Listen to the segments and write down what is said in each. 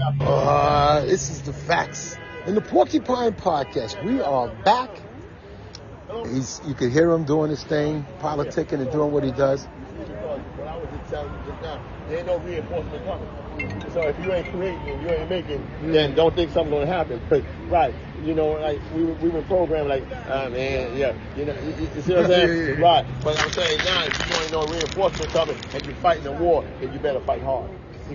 This is the facts. In the Porcupine Podcast, we are back. You can hear him doing his thing, politicking and doing what he does. What I was just telling you just now, there ain't no reinforcement coming. So if you ain't creating and you ain't making, then don't think something's going to happen. Right. You know, like we were programmed like, man, yeah. You know, you see what I'm saying? Right. But I'm saying now, if you ain't no reinforcement coming and you're fighting a war, then you better fight hard.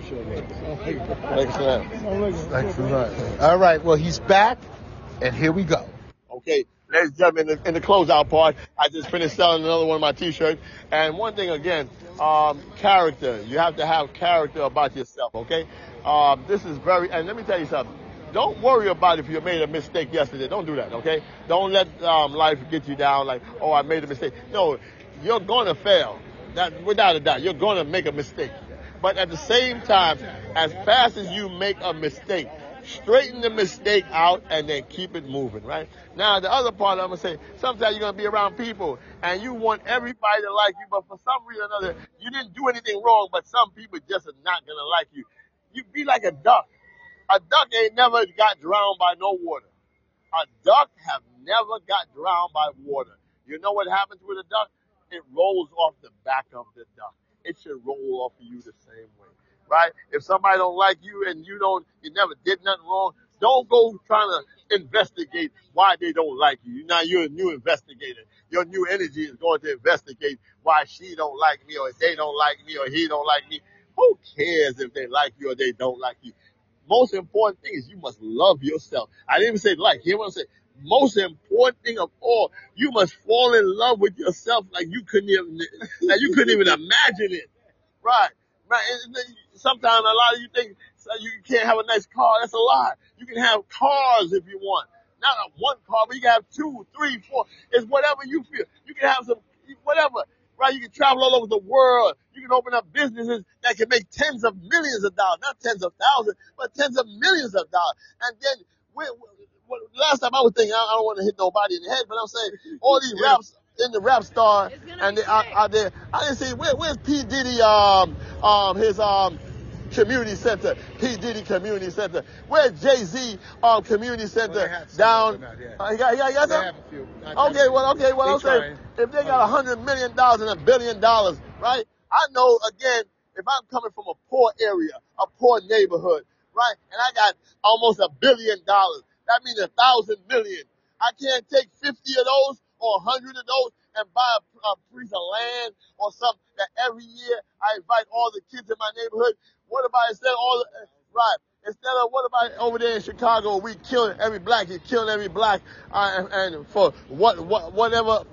Excellent. All right. Well, he's back, and here we go. Okay, let's jump in the closeout part. I just finished selling another one of my T-shirts. And one thing again, character. You have to have character about yourself, okay? This is and let me tell you something. Don't worry about if you made a mistake yesterday. Don't do that, okay? Don't let life get you down like, oh, I made a mistake. No, you're going to fail. That, without a doubt, you're going to make a mistake. But at the same time, as fast as you make a mistake, straighten the mistake out and then keep it moving, right? Now, the other part I'm going to say, sometimes you're going to be around people and you want everybody to like you, but for some reason or another, you didn't do anything wrong, but some people just are not going to like you. You be like a duck. A duck ain't never got drowned by no water. A duck have never got drowned by water. You know what happens with a duck? It rolls off the back of the duck. It should roll off of you the same way, right? If somebody don't like you and you never did nothing wrong, don't go trying to investigate why they don't like you. Now you're a new investigator. Your new energy is going to investigate why she don't like me or they don't like me or he don't like me. Who cares if they like you or they don't like you? Most important thing is you must love yourself. I didn't even say like. Hear what I'm saying? Most important thing of all, you must fall in love with yourself like you couldn't even imagine it. Right. Sometimes a lot of you think you can't have a nice car. That's a lie. You can have cars if you want. Not one car, but you can have 2, 3, 4. It's whatever you feel. You can have whatever. Right? You can travel all over the world. You can open up businesses that can make tens of millions of dollars. Not tens of thousands, but tens of millions of dollars. And then last time I was thinking, I don't want to hit nobody in the head, but I'm saying all these raps in the rap star and they are there. I didn't see where's P Diddy his community center, P Diddy community center. Where's Jay-Z community center down? He got some? Okay, well I'm saying if they got $100 million and $1 billion, right? I know again if I'm coming from a poor area, a poor neighborhood, right, and I got almost $1 billion. That means 1,000 million. I can't take 50 of those or 100 of those and buy a piece of land or something that every year I invite all the kids in my neighborhood. What about instead of what about over there in Chicago? We killing every black. You're killing every black, and for whatever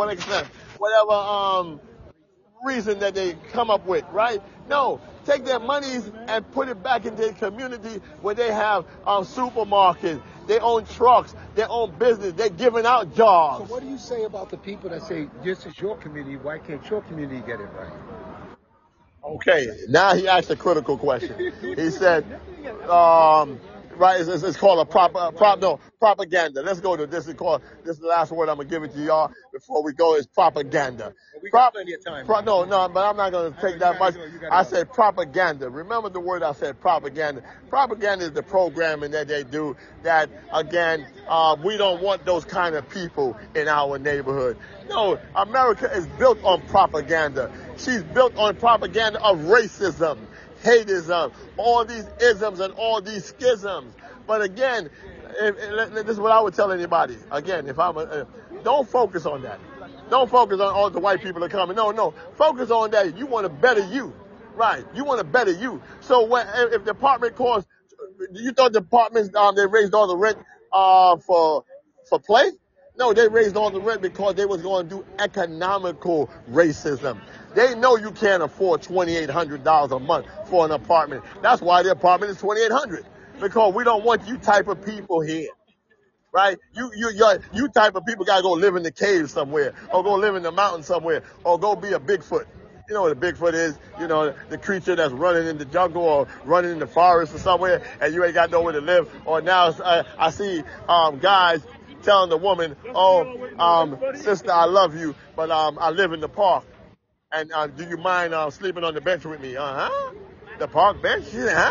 reason that they come up with, right? No, take their monies and put it back into their community where they have supermarkets, they own trucks, they own business, they're giving out jobs. So what do you say about the people that say, this is your community, why can't your community get it right? Okay, now he asked a critical question. He said, right, it's called propaganda. Let's go to this. This is the last word I'm going to give it to y'all before we go is propaganda. We got plenty of time. No, but I'm not going to take that much. I said propaganda. Remember the word I said, propaganda. Propaganda is the programming that they do that, again, we don't want those kind of people in our neighborhood. No, America is built on propaganda. She's built on propaganda of racism, hateism, all these isms and all these schisms. But again, this is what I would tell anybody. Again, don't focus on that. Don't focus on all the white people are coming. No. Focus on that. You want to better you. Right. You want to better you. So if the apartment costs, you thought the apartments, they raised all the rent for play? No, they raised all the rent because they was going to do economical racism. They know you can't afford $2,800 a month for an apartment. That's why the apartment is $2,800, because we don't want you type of people here. Right? You type of people got to go live in the cave somewhere, or go live in the mountain somewhere, or go be a Bigfoot. You know what a Bigfoot is? You know, the creature that's running in the jungle or running in the forest or somewhere, and you ain't got nowhere to live. Or now I see guys telling the woman, sister, I love you, but I live in the park. And do you mind sleeping on the bench with me? The park bench? She said, huh?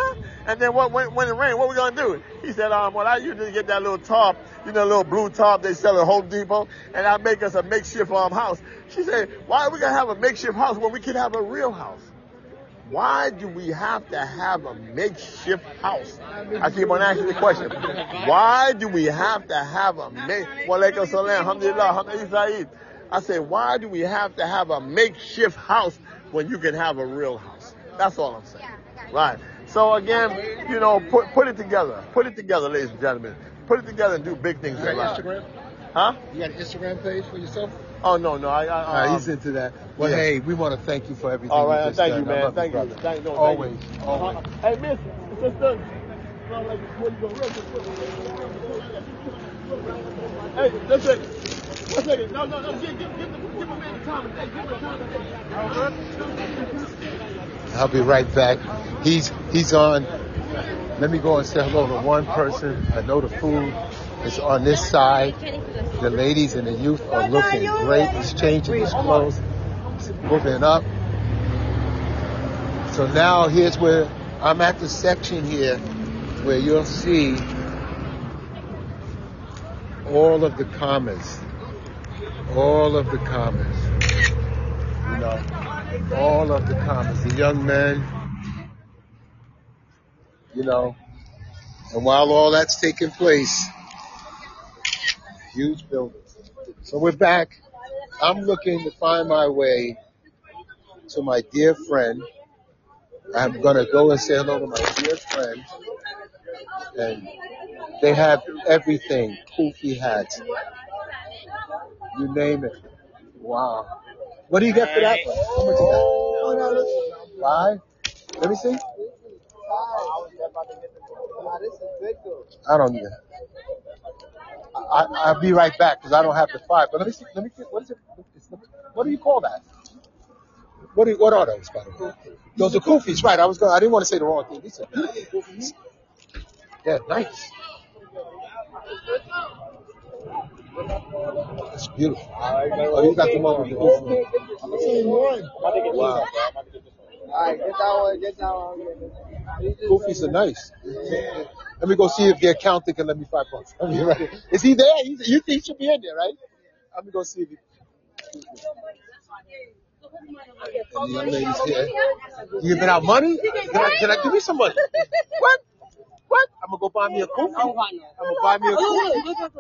And then when it rained, what we gonna do? He said, well, I usually get that little tarp, little blue tarp they sell at Home Depot, and I make us a makeshift house. She said, why are we gonna have a makeshift house when we can have a real house? Why do we have to have a makeshift house? I keep on asking the question. Why do we have to have a I say, why do we have to have a makeshift house when you can have a real house? That's all I'm saying. Right. So again, put it together. Put it together, ladies and gentlemen. Put it together and do big things in life. Instagram? Huh? You got an Instagram page for yourself? Oh, no. He's into that. Well, yeah. Hey, we want to thank you for everything. All right, thank you, man. Thank you. Always. Hey, miss, sister. Hey, listen. 1 second. No. Give my man time. I'll be right back. He's on. Let me go and say hello to one person. I know the food is on this side. The ladies and the youth are looking great. He's changing his clothes, moving up. So now here's where I'm at the section here where you'll see all of the commas. All of the commas. All of the commas. The young men, and while all that's taking place, huge buildings. So we're back. I'm looking to find my way to my dear friend. I'm going to go and say hello to my dear friend. And they have everything. Kufi hats. You name it. Wow. What do you get for that one? How much is that? $5? Let me see. I don't need it. I'll be right back because I don't have the $5. But let me see. What is it? What do you call that? What are those, by the way? Those are Kufis, right? I didn't want to say the wrong thing. These are beautiful Kufis. Yeah, nice. It's beautiful. Oh, you got them over here. I'm the same one. Wow. Alright, get that one. Kufis are nice. Let me go see if the accountant can let me $5. I'll be right. Is he there? You think he should be in there, right? Let me go see if he. And the young lady's here. You giving out money? Can I give me some money? What? I'm gonna go buy me a Kufi. I'm gonna buy me a Kufi.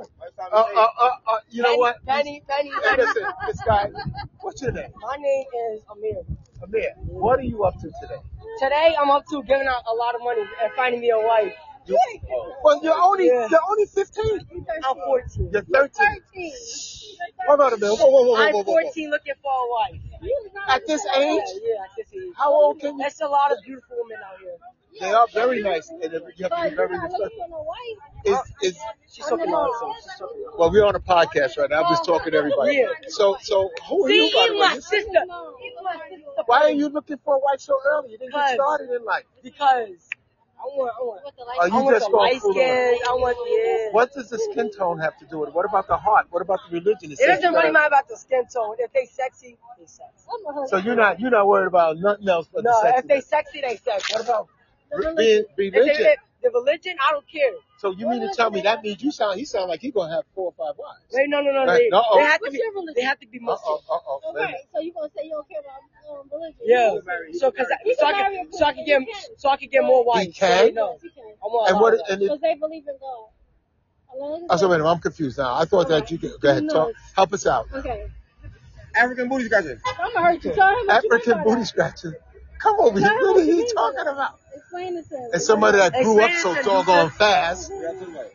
You know what? Benny. Hey, listen, this guy. What's your name? My name is Amir. Amir, what are you up to today? Today, I'm up to giving out a lot of money and finding me a wife. Well, you're only 15. I'm 14. You're 13. Hold on a minute. Whoa. I'm 14 looking for a wife. At this age? Yeah, at this age. How old can you? There's a lot of beautiful women out here. They are very nice, and you have to be very respectful. She's talking nonsense. Well, we're on a podcast right now. I'm just talking to everybody. Yeah. So who are you, by the way? My sister. Why are you looking for a wife so early? You didn't get started in life. Because I want Are you just the light going skin. What does the skin tone have to do with it? What about the heart? What about the religion? It doesn't really matter about the skin tone. If they sexy, they sexy. So you're not worried about nothing else but the sexy. No, if they sexy, they sexy. What about religion? The religion, I don't care. So you mean to tell me that means he sound like he's gonna have 4 or 5 wives? Wait, no. Right. They have to be Muslim. Okay, so you gonna say you don't care about religion? Yeah. So I can get more wives. He can. No. Because they believe in God. So wait a minute, I'm confused now. I thought that you could go ahead, talk. Help us out. Okay. African booty scratching. I'm gonna hurt you. Tell him what you African mean by booty that. scratching. Come over here. What are you talking about? Explain it to him. And somebody that grew up so doggone fast. That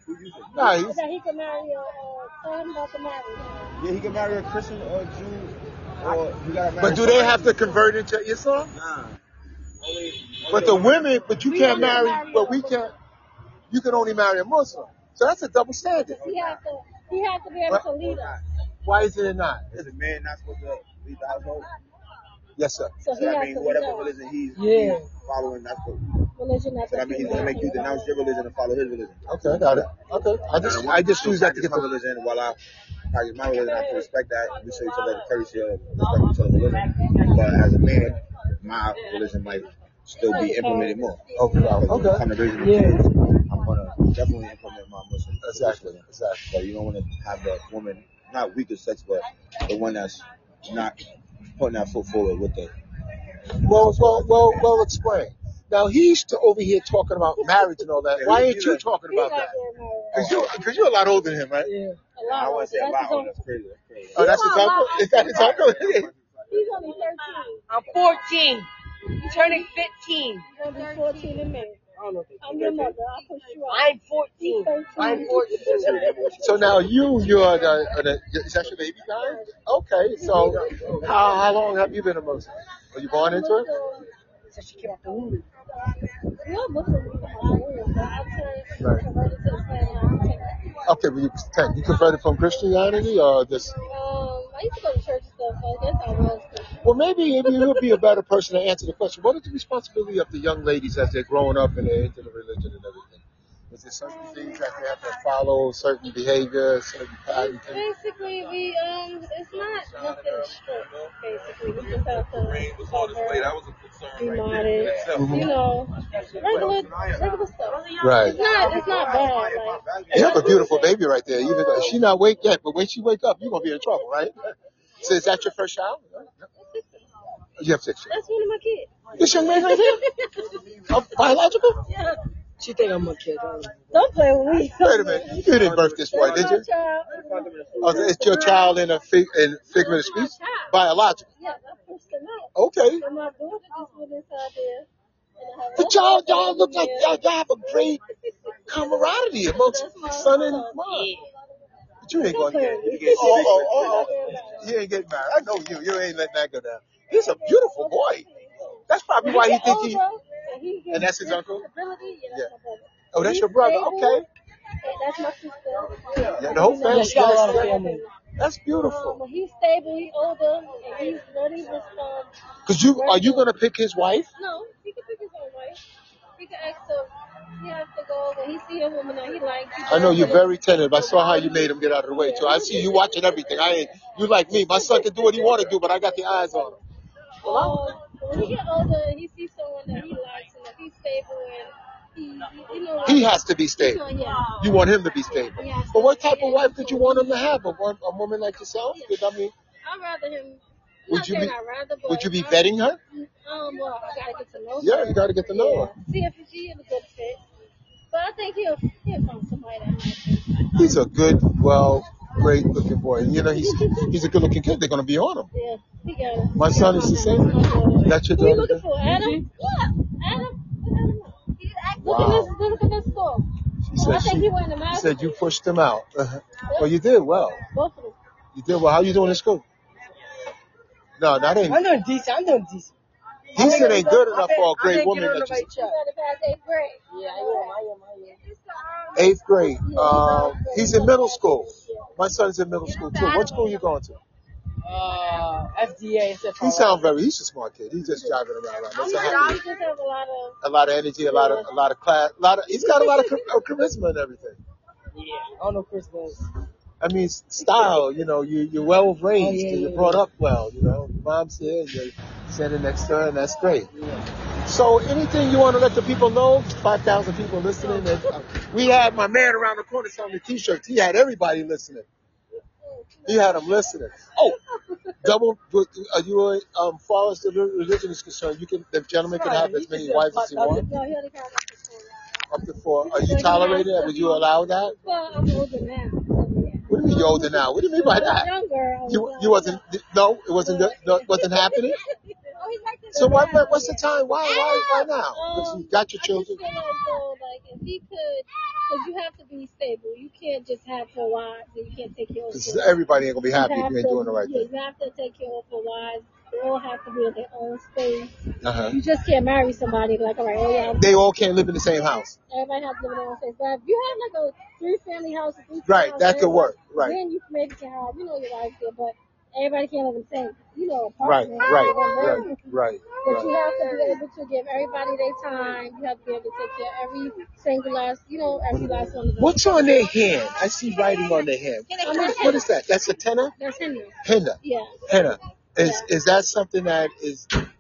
he can marry tell him about the marriage. Yeah, he can marry a Christian or a Jew, or you gotta marry. But do they have to convert into Islam? Nah. But the women, but you can't marry, but we can't. You can only marry a Muslim. So that's a double standard. He has to be able to lead us. Why is it not? Is a man not supposed to lead the household? Yes, sir. So he So that has means to whatever lead us. religion he's following, that's what. Religion So that means he's gonna make you denounce your religion and follow his religion. Okay, got it. Okay, I just use that to get my the religion. While I practice my religion, I have to respect that. We show each other the courtesy of respect each other's religion. But as a man, my religion might still be implemented more. Okay. Okay. Kind of raising the Yeah. kids. I'm gonna definitely implement my Muslim Exactly. tradition. But you don't want to have the woman not weaker sex, but the one that's not putting that foot forward with the. Well, explain. Now he's over here talking about marriage and all that. Why ain't you talking about that? Because you're a lot older than him, right? Yeah. I wouldn't say a lot. Oh, that's crazy. Oh, that's his uncle? Is that his uncle? He's only 13. I'm 14. Turning 15. He's gonna be 14 in May. I don't know. I'm your mother. I'll push you out. I'm 14. I'm 14. So now you're is that your baby guy? Okay, so how long have you been a Muslim? Were you born into it? So she came out the womb. You're Muslim. But I Right. converted to Islam. Okay, but you converted from Christianity or this? I used to go to church and stuff, so I guess I was. Well, maybe you would be a better person to answer the question. What is the responsibility of the young ladies as they're growing up and they're into the religion and everything? Is there certain things that they have to follow, certain behavior, certain patterns? Basically, it's not nothing strict. Basically, we just have to be modest, you know, regular stuff. Right. It's not bad. Like, You have a beautiful baby right there. Even though she's not awake yet, but when she wake up, you're gonna be in trouble, right? So is that your first child? You have 6 children. that's one of my kids. This young man right here? Biological? Yeah. She think I'm a kid. Don't play with me. Wait a minute. You didn't birth this boy, did you? Oh, it's your child in figment of speech? Biological. Yeah, I pushed them out. Okay. And my daughter just went inside there. But y'all look like y'all have a great camaraderie amongst son and mom. But you ain't going to get you ain't getting married. I know you. You ain't letting that go down. He's a beautiful boy. That's probably why he think he. And that's his uncle? Yeah. Oh, that's your brother. Okay. That's my sister. Yeah, the whole family. She got a lot of family. That's beautiful. But he's stable, he's older, and he's ready to respond. Cause are you gonna pick his wife? No, he can pick his own wife. He can ask her. He has to go when he see a woman that he likes. I know you're very tentative. I saw how you made him get out of the way too. I see you watching everything. You like me. My son can do what he want to do, but I got the eyes on him. When he get older and he sees someone that he likes and if he's stable and he has to be stable. Yeah. You want him to be stable. But what type of wife did you want him to have? A woman like yourself? I mean, I'd rather him. Would you be vetting her? Well, I gotta get to know her. Yeah, you gotta get to know her. See if she is a good fit. But I think he'll find somebody that might fit. He's a good, great looking boy. And you know, he's a good looking kid. They're gonna be on him. Yeah, he got it. My son is the same. That's your Who you daughter? looking for? Adam? Yeah, Adam. Wow. Look at this score. She I think he went in the She master. said you pushed him out. Well, you did well. Both of them. You did well. How you doing in school? No, that ain't. I'm doing decent. Decent ain't good enough for a great woman. Right You better pass 8th grade. Yeah, I am. 8th grade. He's in middle school. My son's in middle school too. What school are you going to? FDA. He's a smart kid. He's just driving around. Right? That's He just have a lot of energy, a lot of class, he's got a lot of charisma and everything. Yeah, I don't know Christmas. I mean, style, you know, you're well raised, you're brought up well, you know. Mom's here, and you're standing next to her, and that's great. Yeah. So, anything you want to let the people know? 5,000 people listening. And, we had my man around the corner selling the T-shirts. He had everybody listening. He had them listening. Oh, are you as far as the religion is concerned, the gentleman can have as many wives as he wants? No, he only got Up to 4. Are you tolerating it? Would you allow that? Well, I'm older now. What do you mean you're older now? What do you mean by that? You wasn't. No, it wasn't. Wasn't happening. So what's the time? Why now? Because you got your children. I just feel as though, if he could, because you have to be stable. You can't just have 4 wives and you can't take care of 4. Everybody ain't gonna be happy if you ain't doing the right thing. You have to take care of 4 wives. They all have to be in their own space. Uh-huh. You just can't marry somebody all right, they all can't live in the same house. Everybody has to live in their own space. But if you have a 3-family house, right, that could work. Right. Then you maybe can have, your wife there, but everybody can't live in the same, apartment. Right. But you have to be able to give everybody their time. You have to be able to take care of every single last, every last one of them. What's on their hand? I see writing on their hand. What is that? That's a henna? That's henna. Henna. Yeah. Henna. Is that something that is? I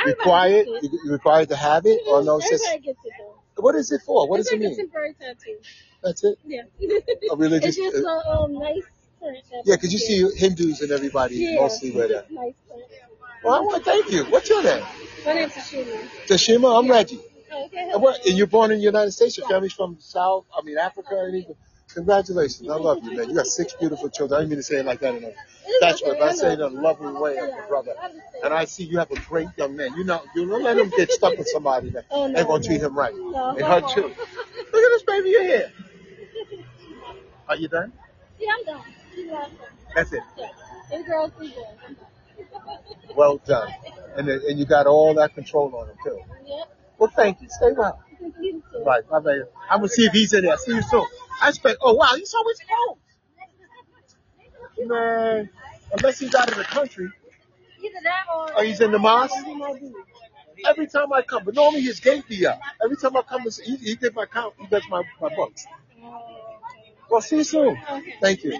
Required? You required to have it? Or no? It's just, Everybody gets it though. what is it for? What does it Everybody mean? gets a bird tattoo. That's it? Yeah. A religious? It's just a nice print. Yeah, because you see Hindus and everybody mostly wear that. Nice print. Well, I want to thank you. What's your name? My name's Tashima. Tashima? I'm Reggie. Oh, okay. And you're born in the United States? Your family's from Africa? And even, congratulations. I love you, man. You got 6 beautiful children. I didn't mean to say it like that in a statutory, but I say it in a lovely way of your brother. And I see you have a great young man. You don't let him get stuck with somebody that ain't going to treat him right. And her too. Look at this baby you're here. Are you done? Yeah, I'm done. She's last one. That's it. Yeah. 3 girls, 3 boys. I'm done. Well done. And you got all that control on him too. Yep. Well, thank you. Stay well. You too. Right. Bye, baby. I'm going to see if he's in there. See you soon. Oh, wow. You saw his phone. Man. Unless he's out of the country. Either that or He's in the mosque? he might be. Every time I come. But normally his gate be up. Every time I come, he did my count. He does my books. Well, see you soon. Thank you.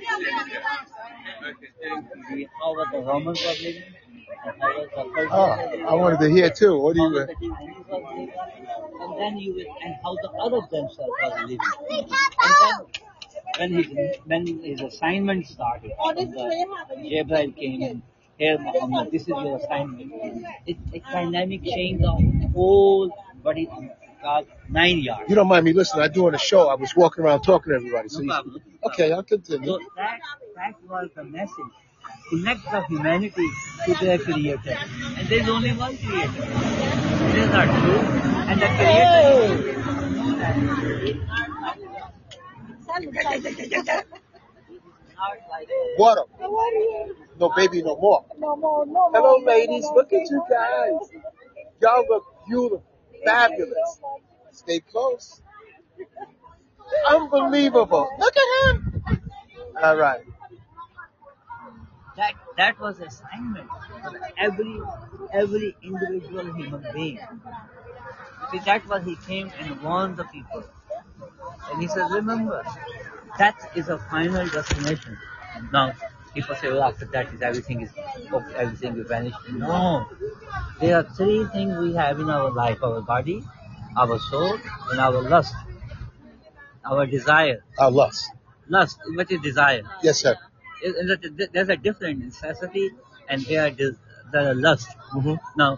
How was the Romans were living? I wanted to hear too. What do you? And then and how the Arabs themselves were living. And then when his assignment started, Gabriel came and here Muhammad, this is your assignment. It's a dynamic change of whole body called 9 yards. You don't mind me listening? I do on a show. I was walking around talking to everybody. So No problem. okay, I'll continue. So that was the message. Connect the humanity to their creator. And there's only one creator. It is not true. And the creator What up? No baby, no more. Hello, ladies. Look at you guys. Y'all look beautiful, fabulous. Stay close. Unbelievable. Look at him. All right. That was assignment for every individual human being. See, that was he came and warned the people. And he said, remember, that is a final destination. Now, people say, well, after that is everything will vanish. No. There are 3 things we have in our life: our body, our soul, and our lust. Our desire. Our lust. Lust, what is desire? Yes, sir. There's a different necessity and there are lust. Mm-hmm. Now,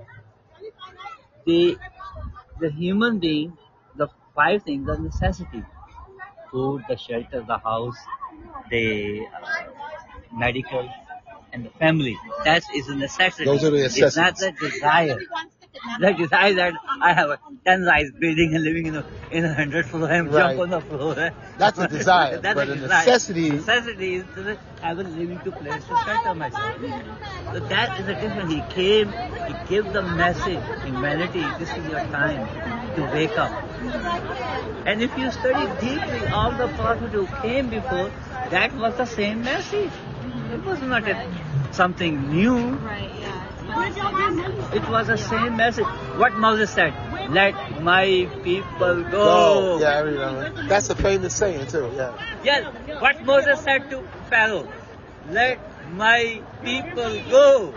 the human being, the 5 things are necessity: food, the shelter, the house, the medical, and the family. That is a necessity. Those are the necessities. It's not the desire. The desire that I have 10 rice building and living in a 100 floor and Right. jump on the floor. That's a desire. That's But a a desire. necessity. Necessity is to have a living to place to shelter myself. So that is a difference. He came, he gave the message, humanity, this is your time to wake up. And if you study deeply all the prophets who came before, that was the same message. It was not something new. It was the same message. What Moses said, let my people go. Yeah, I remember. That's a famous saying too. Yeah. Yes, what Moses said to Pharaoh, let my people go.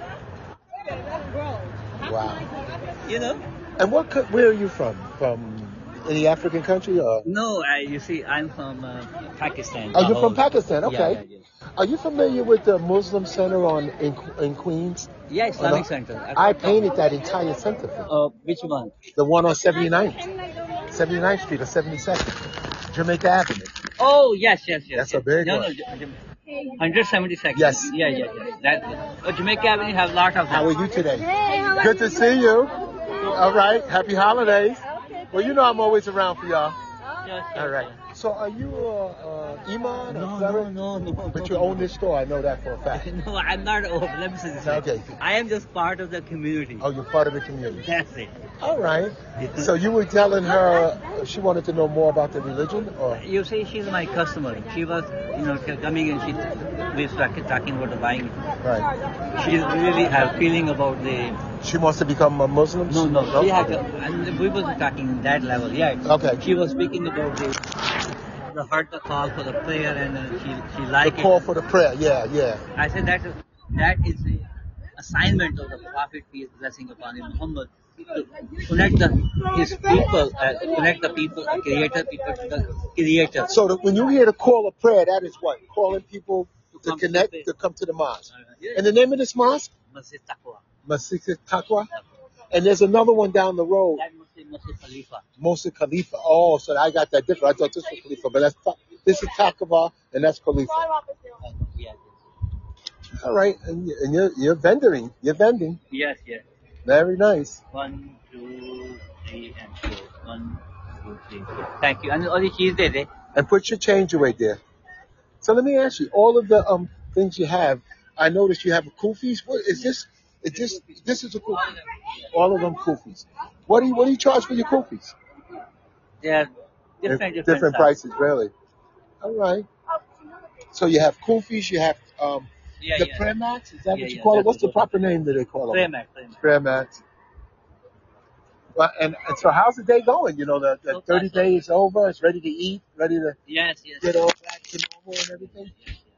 Wow. You know? And where are you from? From any African country or? No, you see, I'm from Pakistan. Oh, you're from Pakistan. Okay. Yeah. Are you familiar with the Muslim Center in Queens? Yeah, Islamic Center. I painted that entire center for you. Which one? The one on 79th. 79th Street or 72nd. Jamaica Avenue. Oh, yes. That's a big one. No, 172nd. Yes. Yeah. Jamaica Avenue have a lot of them. How are you today? Good to see you. All right. Happy holidays. Well, you know I'm always around for y'all. Yes. All right. So are you Iman or No. But you own this store. I know that for a fact. No, I'm not over. Let me say this. Okay. I am just part of the community. Oh, you're part of the community. That's it. All right. So you were telling her she wanted to know more about the religion, or? You see, she's my customer. She was, coming and we started talking about the buying. Right. She's really have feeling about the. She wants to become a Muslim? No. She had, and we wasn't talking that level yet. Okay. She was speaking about the heard the call for the prayer and she liked the call for the prayer. Yeah. I said that is assignment of the Prophet, peace and blessing upon him, Muhammad, to connect his people, connect the people, the creator people to the creator. So when you hear the call of prayer, that is what? Calling people to come connect, to to come to the mosque. Yeah. And the name of this mosque? Masjid Taqwa. Masjid Taqwa. And there's another one down the road. That Masjid Khalifa. Masjid Khalifa. Oh, so I got that different. I thought this was Khalifa, but this is Taqwa and that's Khalifa. Yeah. All right, and you're vending. You're vending. Yes, yes. Very nice. 1, 2, 3, and 4. 1, 2, 3, 4. Thank you. And all the cheese there. And put your change away there. So let me ask you, all of the things you have, I noticed you have a kufis. What is this? This is a kufi. All of them kufis. What do you charge for your kufis? They are different prices, really. All right. So you have kufis, you have prayer mats. Is that what you call it? What's the proper name that they call them? Prayer mats. Well, and so how's the day going? You know, the 30 days is over. It's ready to eat, ready to get all back to normal and everything.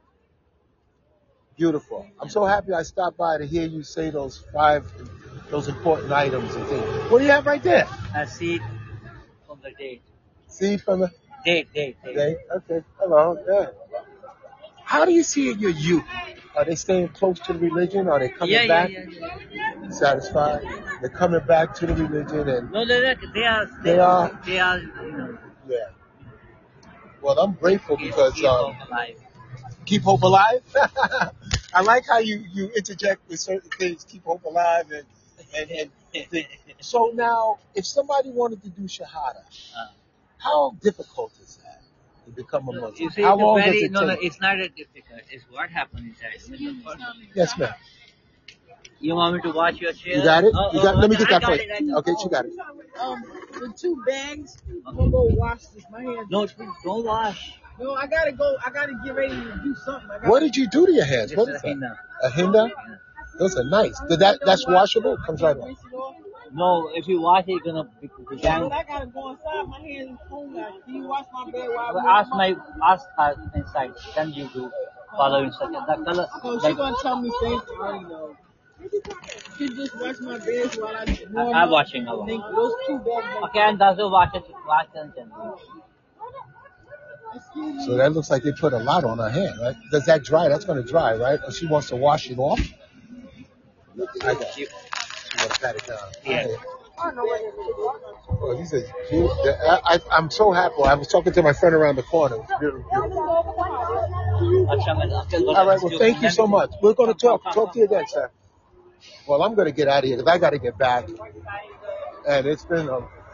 Beautiful. I'm so happy I stopped by to hear you say those important items and things. What do you have right there? A seed from the date. Seed from the date. Okay. Hello. Yeah. How do you see your youth? Are they staying close to the religion? Are they coming back? Yeah. Satisfied? They're coming back to the religion and no, they are. You know. Yeah. Well, I'm grateful because keep hope alive. Keep hope alive. I like how you interject with certain things. Keep hope alive and so now, if somebody wanted to do shahada, how difficult is that to become a Muslim? You see, how long does it take? No, it's not that difficult. It's what happens inside. Yes, ma'am. You want me to watch your chair? You got it? Let me get that for you. Okay, she got it. The 2 bags. I'm gonna go wash this. My hands. No, don't wash. No, I gotta go. I gotta get ready to do something. What did you do to your hands? What is that? A hinda? Those are nice. That's washable? Comes right off. No, if you wash it, it's gonna be down. But I gotta go inside. My hands are cold. Can you wash my bed while Ask her inside. Then you do follow instructions. The color. Oh, she's gonna tell me things. I already know. She just wash my bed while I'm watching. Those 2 bags. Okay, and does you wash them? So that looks like they put a lot on her hand, right? Does that dry? That's going to dry, right? Or she wants to wash it off? I got you. She wants to pat it down. Yeah. Okay. Oh, these are cute. I'm so happy. I was talking to my friend around the corner. It's beautiful. All right. Well, thank you so much. We're going to talk to you again, sir. Well, I'm going to get out of here because I got to get back. And it's been,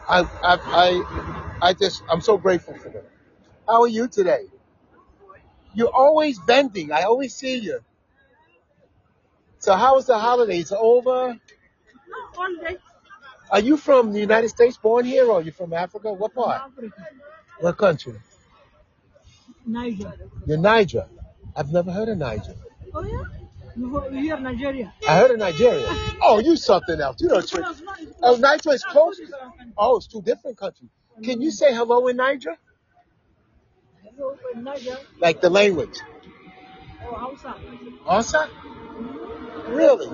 I'm so grateful for them. How are you today? You're always bending. I always see you. So how was the holidays? Over? Are you from the United States, born here, or are you from Africa? What part? What country? Niger. You're Niger. I've never heard of Niger. Oh, yeah? You hear Nigeria? I heard of Nigeria. Oh, you something else. You don't. Oh, Niger is close. Oh, it's 2 different countries. Can you say hello in Niger? Like the language. Oh, Hausa. Hausa? Really?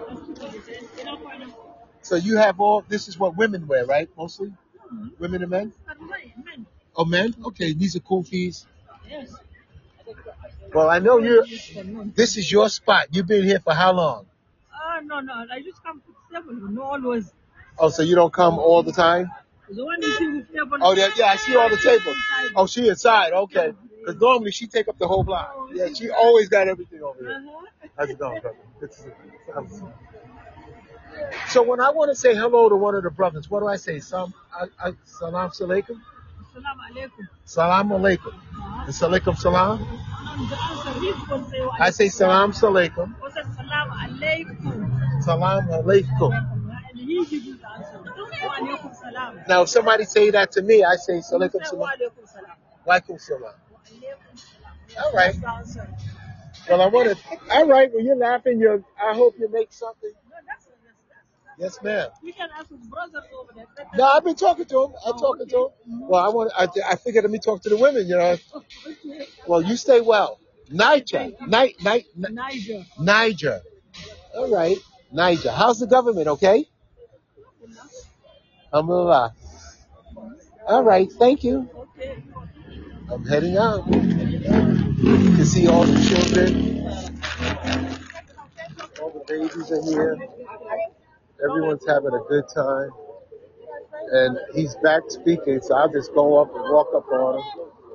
So you have this is what women wear, right? Mostly? Women and men? Men. Oh, men? Okay, these are kufis. Yes. Well, I know this is your spot. You've been here for how long? No. I just come to Stable. No, always. Oh, so you don't come all the time? The one you see with Stable. Oh, yeah, I see all the tables. Oh, she inside. Okay. Because normally she take up the whole block. Yeah, she always got everything over here. How's it going, brother? So when I want to say hello to one of the brothers, what do I say? Salam alaikum? Salam alaikum. Salam alaikum. And alaikum salam? I say salam alaikum. Salam alaikum. Salam alaikum. Now, if somebody say that to me, I say alaikum salam. Walaikum salam. All right. Well, all right. Well, you're laughing. I hope you make something. Yes, ma'am. You can ask his brothers over there. No, I've been talking to him. I'm talking to him. Well, I figured let me talk to the women, you know. Well, you stay well. Niger. All right. Niger. How's the government? Okay. Alhamdulillah. All right. Thank you. I'm heading out. You can see all the children, all the babies are here. Everyone's having a good time. And he's back speaking, so I'll just go up and walk up on him.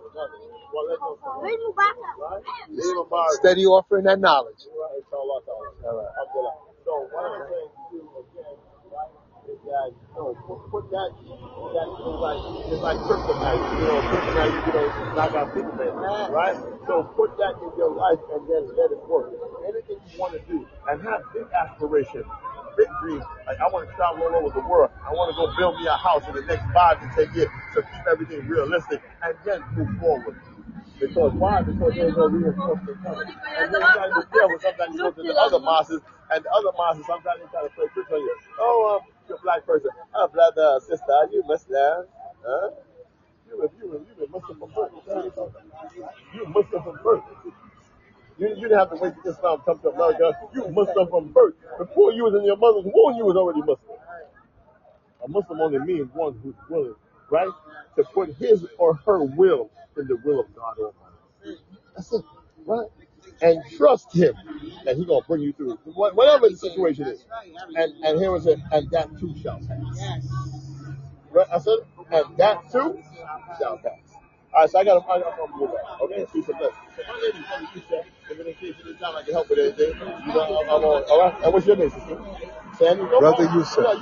Steady offering that knowledge. All right. So one of the things too, again, right, is that put that it's like kryptonite, kryptonite, knock out Superman, right? So put that in your life and then let it work. Anything you want to do and have big aspirations, big dreams. Like I want to travel all over the world. I want to go build me a house in the next 5 to 10 years to keep everything realistic and then move forward. Because why? Because there's no reinforcement coming. And then you got to be careful. Sometimes you go to the other mosques, and the other mosques, sometimes they try to play tricks on you. Oh, you're a black person. Oh, brother, sister, you Muslim. Huh? You been Muslim from birth. You Muslim from birth. You didn't have to wait till Islam come to America. You Muslim from birth. Before you was in your mother's womb, you was already Muslim. A Muslim only means one who's willing, right, to put his or her will in the will of God Almighty. That's it, right? And trust Him, and He's gonna bring you through whatever the situation is. And here is it, and that too shall pass. Right? I said, and that too shall pass. All right, so I got to move on. Okay, see some left. So my name is Brother Yusef. If in case you time I can help with anything, I'm on. All right, and what's your name, sister? Sandy. Brother Yusef. You're on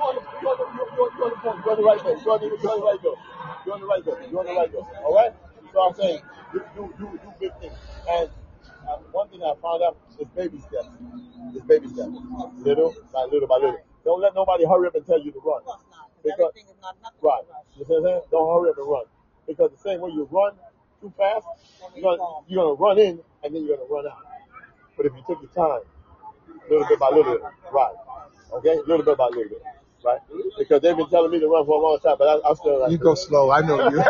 the point. You're on the right way. You're on the right go. You're on the right go. You're on the right go. All right. So I'm saying, do big things. And one thing I found out is baby steps. It's baby steps. Little by little by little. Don't let nobody hurry up and tell you to run. Because right. You see what I'm saying? Don't hurry up and run. Because the same way you run too fast, you're gonna run in and then you're gonna run out. But if you took your time, little bit by little bit, right? Okay, little bit by little bit, right? Because they've been telling me to run for a long time, but I'm still like. You go slow. I know you.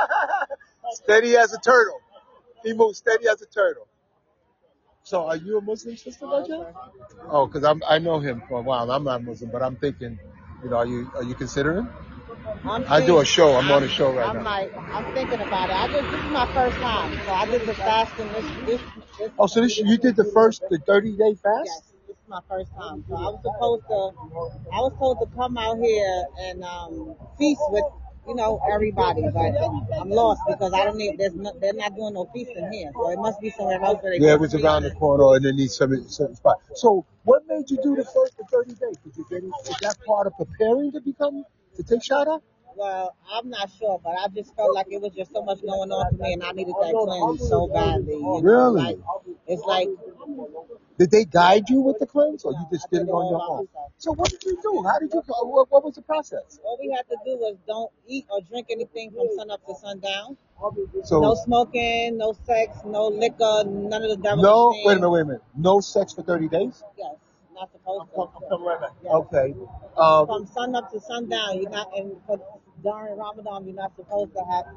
Steady as a turtle. He moves steady as a turtle. So, are you a Muslim, sister, Roger? Oh, because I know him for a while. I'm not Muslim, but I'm thinking, are you considering? I do a show. I'm on a show right now. I'm thinking about it. This is my first time, so I did the fasting. This Oh, so you did the 30-day fast? Yes, this is my first time. So I was supposed to come out here and feast with, everybody, but I'm lost because I don't need. They're not doing no feasting here, so it must be somewhere else where they. Yeah, it was around the corner and it needs certain spot. So, what made you do the 30 days? Did you get it? Is that part of preparing to take Shahada? Well, I'm not sure, but I just felt like it was just so much going on for me, and I needed that cleanse so badly. Really? It's like. Did they guide you with the cleanse, or you just did it on your own? So what did you do? How did you? What was the process? All we had to do was don't eat or drink anything from sun up to sundown. So no smoking, no sex, no liquor, none of the devil. No, wait a minute. No sex for 30 days? Yes, not supposed to. I'm coming right back. Yes. Okay. From sun up to sundown, you're not, and during Ramadan, you're not supposed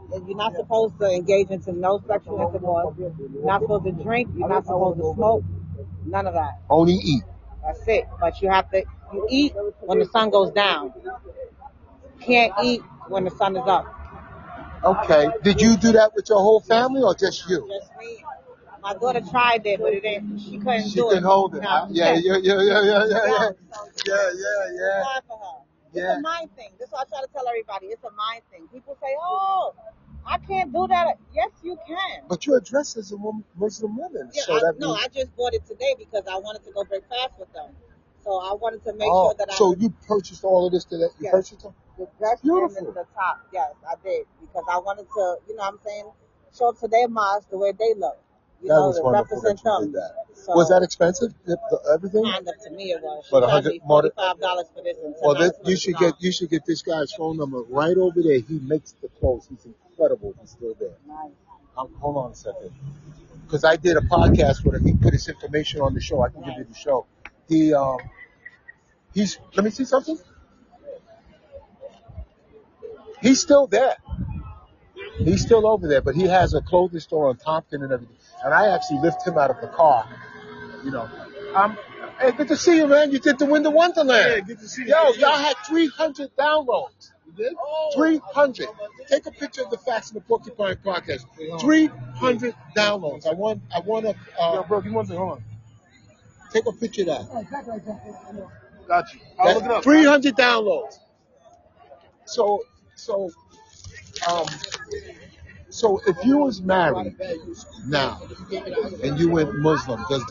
to engage into no sexual intercourse. You're not supposed to drink. You're not supposed to smoke. None of that. Only eat. That's it. But you eat when the sun goes down. Can't eat when the sun is up. Okay. Did you do that with your whole family or just you? Just me. My daughter tried it, but she couldn't do it. She couldn't hold it. No. Yeah. It's hard for her. Yeah. It's a mind thing. That's why I try to tell everybody. It's a mind thing. People say, "Oh, I can't do that." Yes, you can. But you're dressed as a Muslim woman. Yeah, so I just bought it today because I wanted to go break fast with them. So I wanted to make sure that So you purchased all of this today? You purchased them? The dress and the top. Yes, I did. Because I wanted to, show up to their mosque the way they look. That was wonderful that you did that. So, was that expensive? Everything? Kind of, to me it was. But $45 for this. Well, you should get this guy's phone number right over there. He makes the clothes. He's incredible. He's still there. Nice. Hold on a second, because I did a podcast with him. He put his information on the show. I can give you the show. He's. Let me see something. He's still there. He's still over there, but he has a clothing store on Tompkins and everything. And I actually lift him out of the car, Hey, good to see you, man. You did the Winter Wonderland. Yeah, good to see you. Yo, y'all had 300 downloads. You did? 300. Take a picture of the Facts in the Porcupine Podcast. 300 downloads. I want to Yo, bro, give me one thing. Hold on. take a picture of that. Got you. I'll look it up. 300 downloads. So if you was married now and you went Muslim, does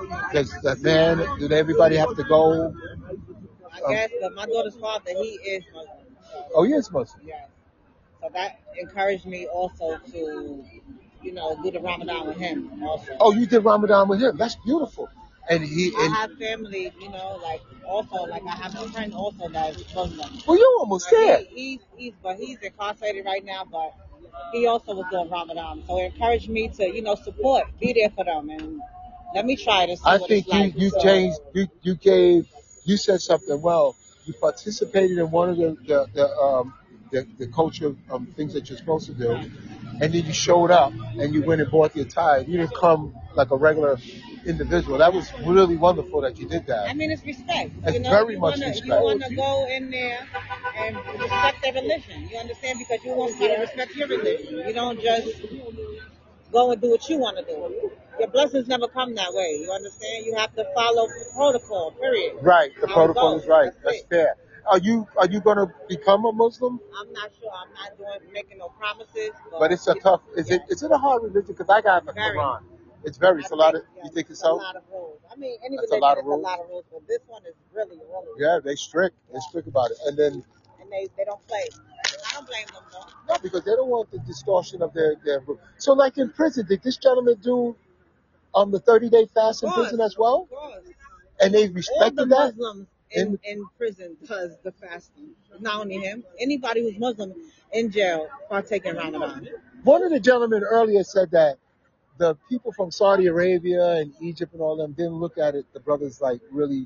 everybody have to go? I guess, but my daughter's father, he is Muslim. Oh, he is Muslim. Yes. So that encouraged me also to, do the Ramadan with him also. Oh, you did Ramadan with him. That's beautiful. And I have family, like I have a friend also that's Muslim. Well, you're almost there. He's incarcerated right now, but he also was doing Ramadan. So it encouraged me to, support, be there for them, and let me try to see I what think it's like. you changed. You said something well. You participated in one of the culture things that you're supposed to do, and then you showed up and you went and bought your tie. You didn't come like a regular individual. That was really wonderful that you did that. I mean, it's respect. It's very much respect. You want to go in there and respect their religion. You understand? Because you want people to respect your religion. You don't just go and do what you want to do. Your blessings never come that way. You understand? You have to follow protocol, period. Right. The protocol is right. That's fair. Are you going to become a Muslim? I'm not sure. I'm not making no promises. But it's a tough. Is it a hard religion? Because I got the Quran. It's a lot of. You think it's so? A lot of rules. I mean, any That's religion a lot of is rules. a lot of rules, but this one is really, really. Yeah, they strict. They're strict about it, and then. And they don't play. I don't blame them though. No, because they don't want the distortion of their. So, like in prison, did this gentleman do the 30-day fast in prison as well? Of course. And they All respected the that? Muslims in prison does the fasting. Not only him. Anybody who's Muslim in jail partake in Ramadan. One of the gentlemen earlier said that the people from Saudi Arabia and Egypt and all them didn't look at it, the brothers, like really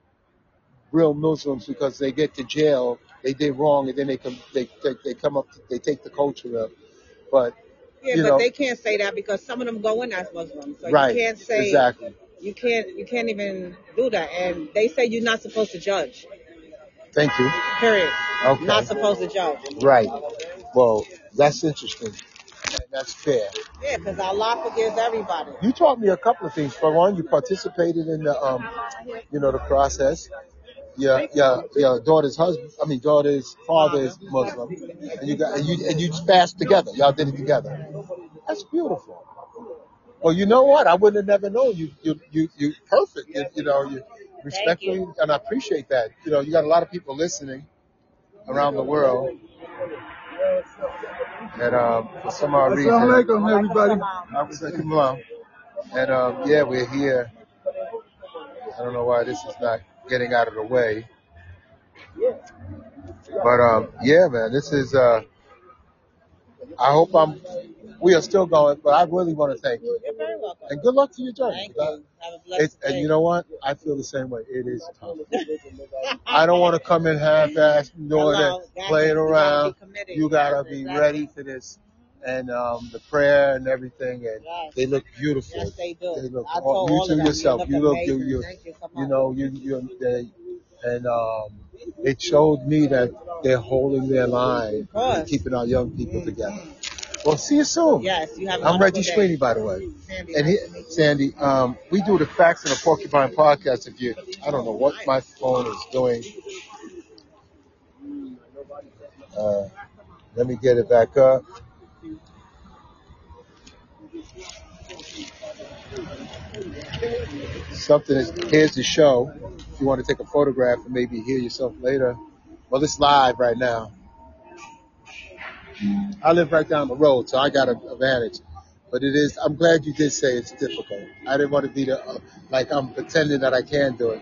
real Muslims, because they get to jail, they did wrong, and then they come up, they take the culture up. But but they can't say that because some of them go in as Muslims. So right, you can't say exactly. You can't even do that. And they say you're not supposed to judge. Thank you. Period. Okay. Not supposed to judge. Right. Well, that's interesting. That's fair. Yeah, because Allah forgives everybody. You taught me a couple of things. For one, you participated in the the process. Your daughter's father is Muslim, and you fast together. Y'all did it together. That's beautiful. Well, you know what? I wouldn't have never known you perfect. You respectfully, and I appreciate that. You got a lot of people listening around the world, and for some odd reason. Assalamu alaikum, everybody. And we're here. I don't know why this is not getting out of the way. But man, this is I hope we are still going, but I really want to thank you. You're very welcome. And good luck to your journey. Thank you. Have a blessed day. And you know what? I feel the same way. It is tough. I don't want to come in half-assed doing it, playing around. You got to be ready for this. And the prayer and everything, and they look beautiful. Yes, they do. They look. You too yourself. You look amazing. Thank you so much. It showed me that they're holding their line and keeping our young people together. Well, see you soon. Yes, you have a I'm Reggie day. Sweeney, by the way. Sandy, And Sandy, we do the Facts in the Porcupine podcast. I don't know what my phone is doing. Let me get it back up. Here's the show. If you want to take a photograph and maybe hear yourself later. Well, it's live right now. I live right down the road, so I got an advantage. But I'm glad you did say it's difficult. I didn't want to be like I'm pretending that I can do it.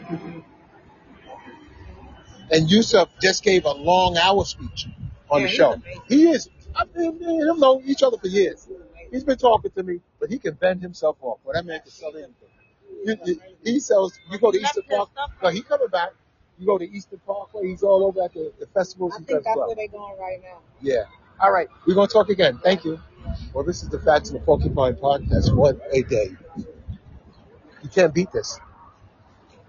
And Yusuf just gave a long hour speech on the show. He is. I've been known each other for years. He's been talking to me, but he can bend himself off. Well, that man can sell anything. He sells. You go to Eastern Park. No, he coming back. You go to Eastern Parkway. He's all over at the festivals. I think that's where they're going right now. Yeah. All right. We're going to talk again. Thank you. Well, this is the Facts in the Porcupine podcast. What a day. You can't beat this.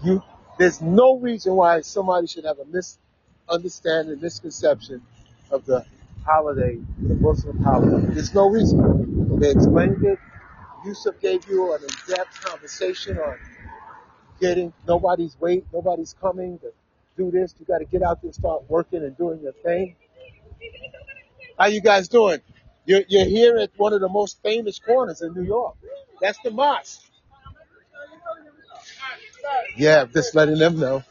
There's no reason why somebody should have a misunderstanding, misconception of the holiday, the Muslim holiday. There's no reason. They explained it. Yusuf gave you an in-depth conversation on nobody's coming to do this. You got to get out there and start working and doing your thing. How you guys doing? You're here at one of the most famous corners in New York. That's the mosque. Yeah, just letting them know.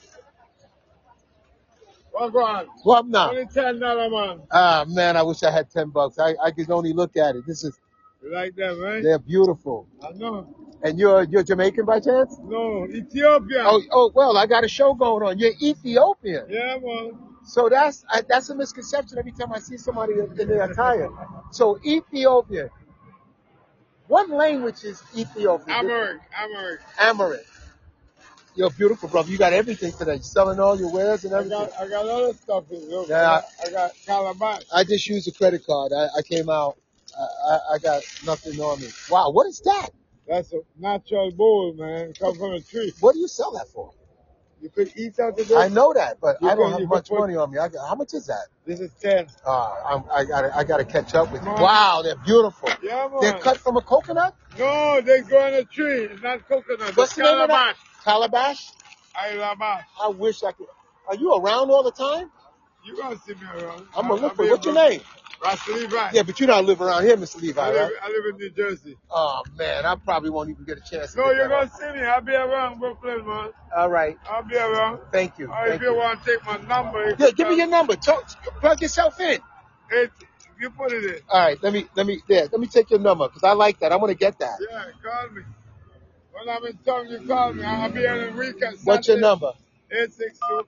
Well, I'm not. Only $10, man. Ah, man, I wish I had $10. I could only look at it. You like them, right? They're beautiful. I know. And you're Jamaican by chance? No, Ethiopian. Oh, well, I got a show going on. You're Ethiopian. Yeah, man. So that's a misconception every time I see somebody in their attire. So Ethiopian. What language is Ethiopian? Amharic. You're beautiful, brother. You got everything today. You're selling all your wares and everything. I got other stuff in there. Yeah, I got calabash. I just used a credit card. I came out. I got nothing on me. Wow, what is that? That's a natural bowl, man. It comes from a tree. What do you sell that for? You could eat out of this. I know that, but I don't have much money on me. How much is that? This is 10. I gotta catch up with you. Wow, they're beautiful. Yeah, man. They're cut from a coconut? No, they grow on a tree. It's not coconut. What's the name of that? Calabash. Calabash? I wish I could. Are you around all the time? You gonna see me around. I'm gonna look for you. What's your name? Rasta Levi. Yeah, but you don't live around here, Mr. Levi, right? I live in New Jersey. Oh, man, I probably won't even get a chance to No, you're going to see me. I'll be around Brooklyn, man. All right. I'll be around. Thank you. If you want to take my number. Yeah, give me your number. Plug yourself in. You put it in. All right, let me take your number, because I like that. I want to get that. Yeah, call me. When I'm in town, you call me. I'll be on the weekend. What's your number? 862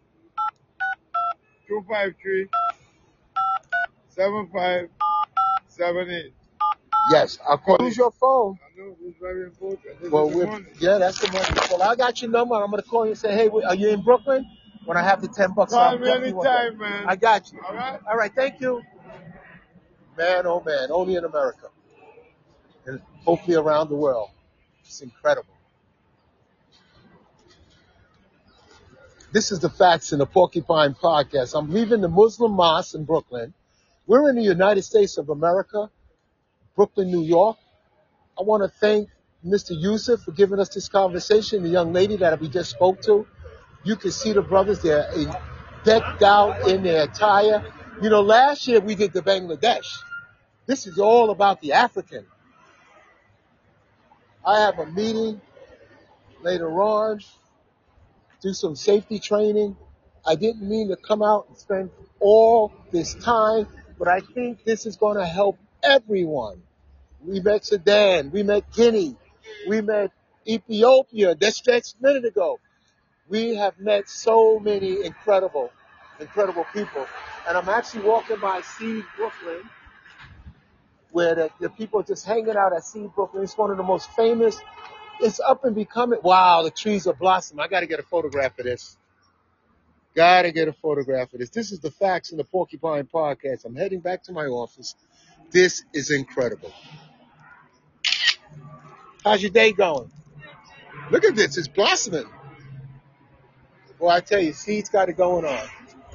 253 7578. Yes, I'll call. Use your phone. I know, this is very important. Yeah, that's the money. Well, I got your number. I'm going to call you and say, hey, are you in Brooklyn? When I have the $10, call me anytime, man. I got you. All right, thank you. Man, oh man, only in America. And hopefully around the world. It's incredible. This is the Facts in the Porcupine Podcast. I'm leaving the Muslim Mosque in Brooklyn. We're in the United States of America, Brooklyn, New York. I want to thank Mr. Yusuf for giving us this conversation, the young lady that we just spoke to. You can see the brothers, they're decked out in their attire. You know, last year we did the Bangladesh. This is all about the African. I have a meeting later on, do some safety training. I didn't mean to come out and spend all this time, but I think this is going to help everyone. We met Sudan, we met Guinea, we met Ethiopia just a minute ago. We have met so many incredible people. And I'm actually walking by Seed Brooklyn, where the people are just hanging out at Seed Brooklyn. It's one of the most famous. It's up and becoming. Wow, the trees are blossoming. I got to get a photograph of this. This is the Facts in the Porcupine Podcast. I'm heading back to my office. This is incredible. How's your day going? Look at this. It's blossoming. Well, I tell you, Seed's got it going on.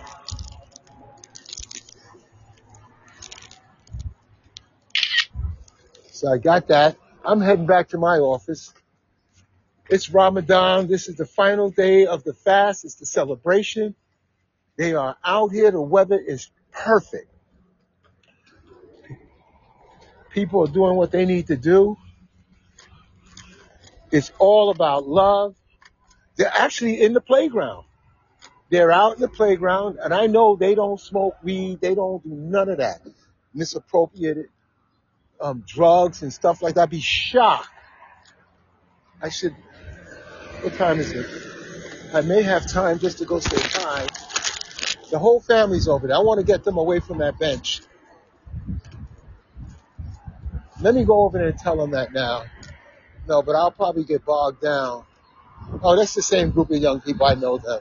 So I got that. I'm heading back to my office. It's Ramadan. This is the final day of the fast. It's the celebration. They are out here. The weather is perfect. People are doing what they need to do. It's all about love. They're actually in the playground. They're out in the playground, and I know they don't smoke weed. They don't do none of that. Misappropriated drugs and stuff like that. I'd be shocked. What time is it? I may have time just to go say hi. The whole family's over there. I want to get them away from that bench. Let me go over there and tell them that now. No, but I'll probably get bogged down. Oh, that's the same group of young people. I know them.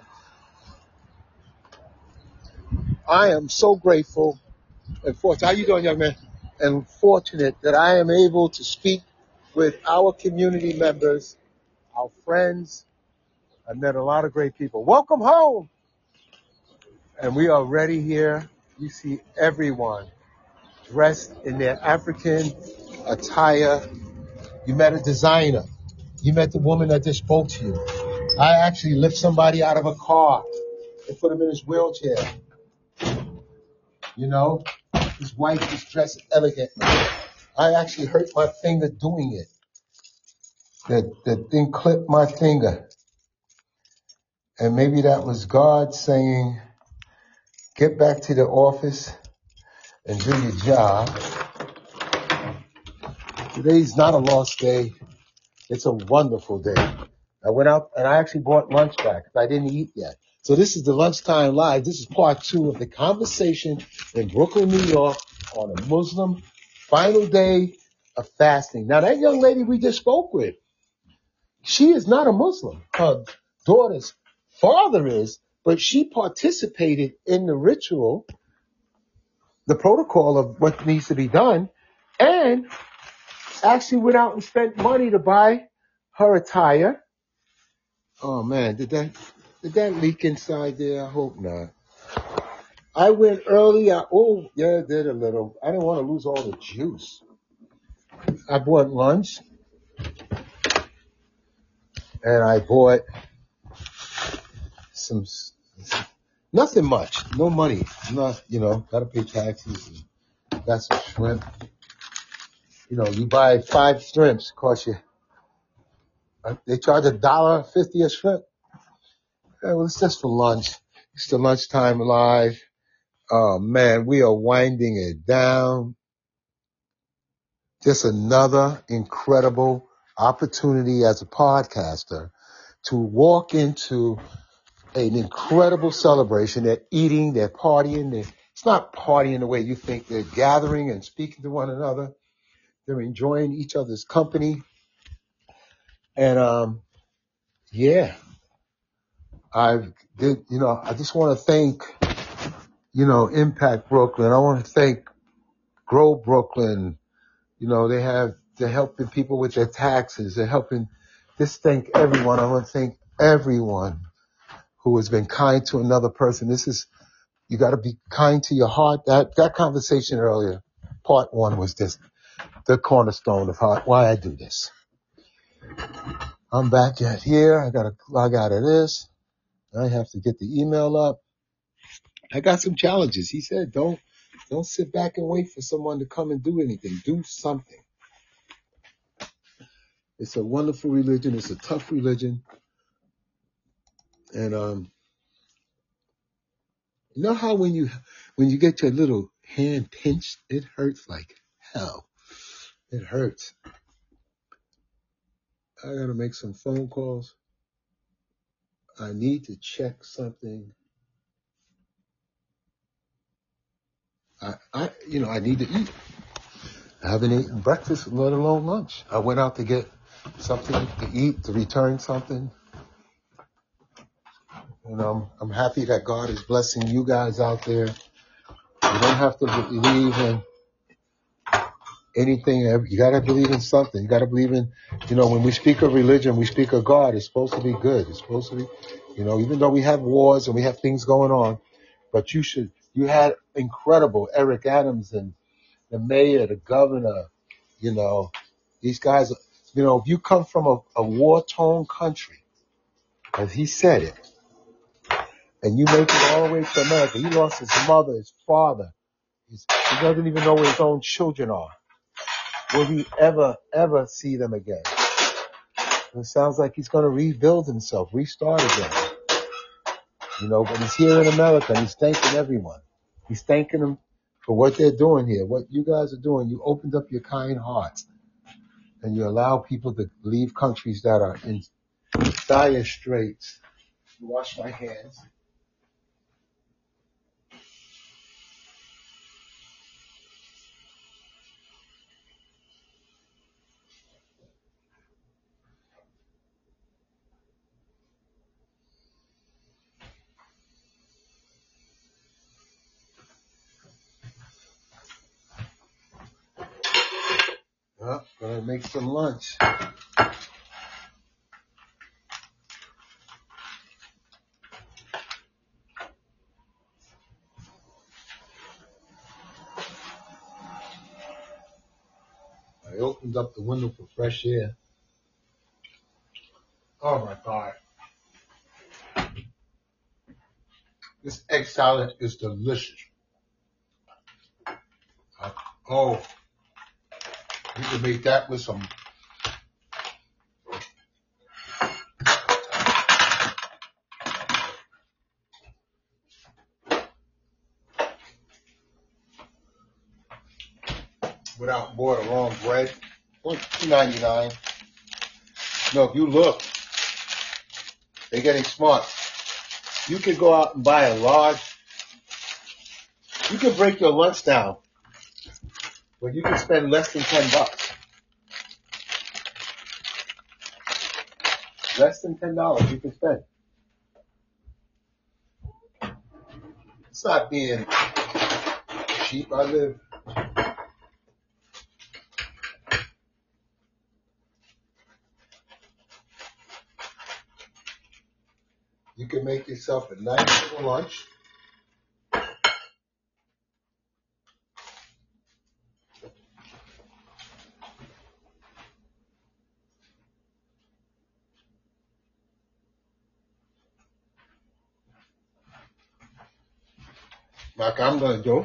I am so grateful and fortunate. How you doing, young man? And fortunate that I am able to speak with our community members, our friends, I met a lot of great people. Welcome home. And we are ready here. You see everyone dressed in their African attire. You met a designer. You met the woman that just spoke to you. I actually lift somebody out of a car and put him in his wheelchair. You know, his wife is dressed elegantly. I actually hurt my finger doing it. The thing clipped my finger. And maybe that was God saying, get back to the office and do your job. Today's not a lost day. It's a wonderful day. I went out and I actually bought lunch back because I didn't eat yet. So this is the Lunchtime Live. This is part 2 of the conversation in Brooklyn, New York on a Muslim final day of fasting. Now that young lady we just spoke with, she is not a Muslim. Her daughter's father is, but she participated in the ritual, the protocol of what needs to be done, and actually went out and spent money to buy her attire. Oh man, did that leak inside there? I hope not. I went early. It did a little. I didn't want to lose all the juice. I bought lunch and I bought some nothing much, no money. Not, gotta pay taxes. And got some shrimp. You buy 5 shrimps, cost you. They charge $1.50 a shrimp. Well, it's just for lunch. It's the Lunchtime Live. Oh man, we are winding it down. Just another incredible opportunity as a podcaster to walk into an incredible celebration. They're eating, they're partying. It's not partying the way you think. They're gathering and speaking to one another. They're enjoying each other's company. And, I just want to thank, Impact Brooklyn. I want to thank Grow Brooklyn. They're helping people with their taxes. They're helping, just thank everyone. I want to thank everyone who has been kind to another person. You got to be kind to your heart. That conversation earlier, part 1 was just the cornerstone of why I do this. I'm back at here. I got to log out of this. I have to get the email up. I got some challenges. He said, don't sit back and wait for someone to come and do anything. Do something. It's a wonderful religion. It's a tough religion. And, you know how when you get your little hand pinched, it hurts like hell. It hurts. I got to make some phone calls. I need to check something. I need to eat. I haven't eaten breakfast, let alone lunch. I went out to get something to eat, to return something. And I'm happy that God is blessing you guys out there. You don't have to believe in anything. You got to believe in something. You got to believe in, when we speak of religion, we speak of God. It's supposed to be good. It's supposed to be, even though we have wars and we have things going on, but you had incredible Eric Adams and the mayor, the governor, these guys, if you come from a war-torn country, as he said it, and you make it all the way to America, he lost his mother, his father. He doesn't even know where his own children are. Will he ever see them again? It sounds like he's going to rebuild himself, restart again. But he's here in America and he's thanking everyone. He's thanking them for what they're doing here, what you guys are doing. You opened up your kind hearts and you allow people to leave countries that are in dire straits. Wash my hands. Gonna make some lunch. I opened up the window for fresh air. Oh my God. This egg salad is delicious. Oh, you can make that with some without boiled long bread. $2.99. No, if you look, they're getting smart. You could go out and buy a large. You can break your lunch down, but you can spend less than $10. Less than $10 you can spend. It's not being cheap. I live. You can make yourself a nice little lunch. Like I'm going to do.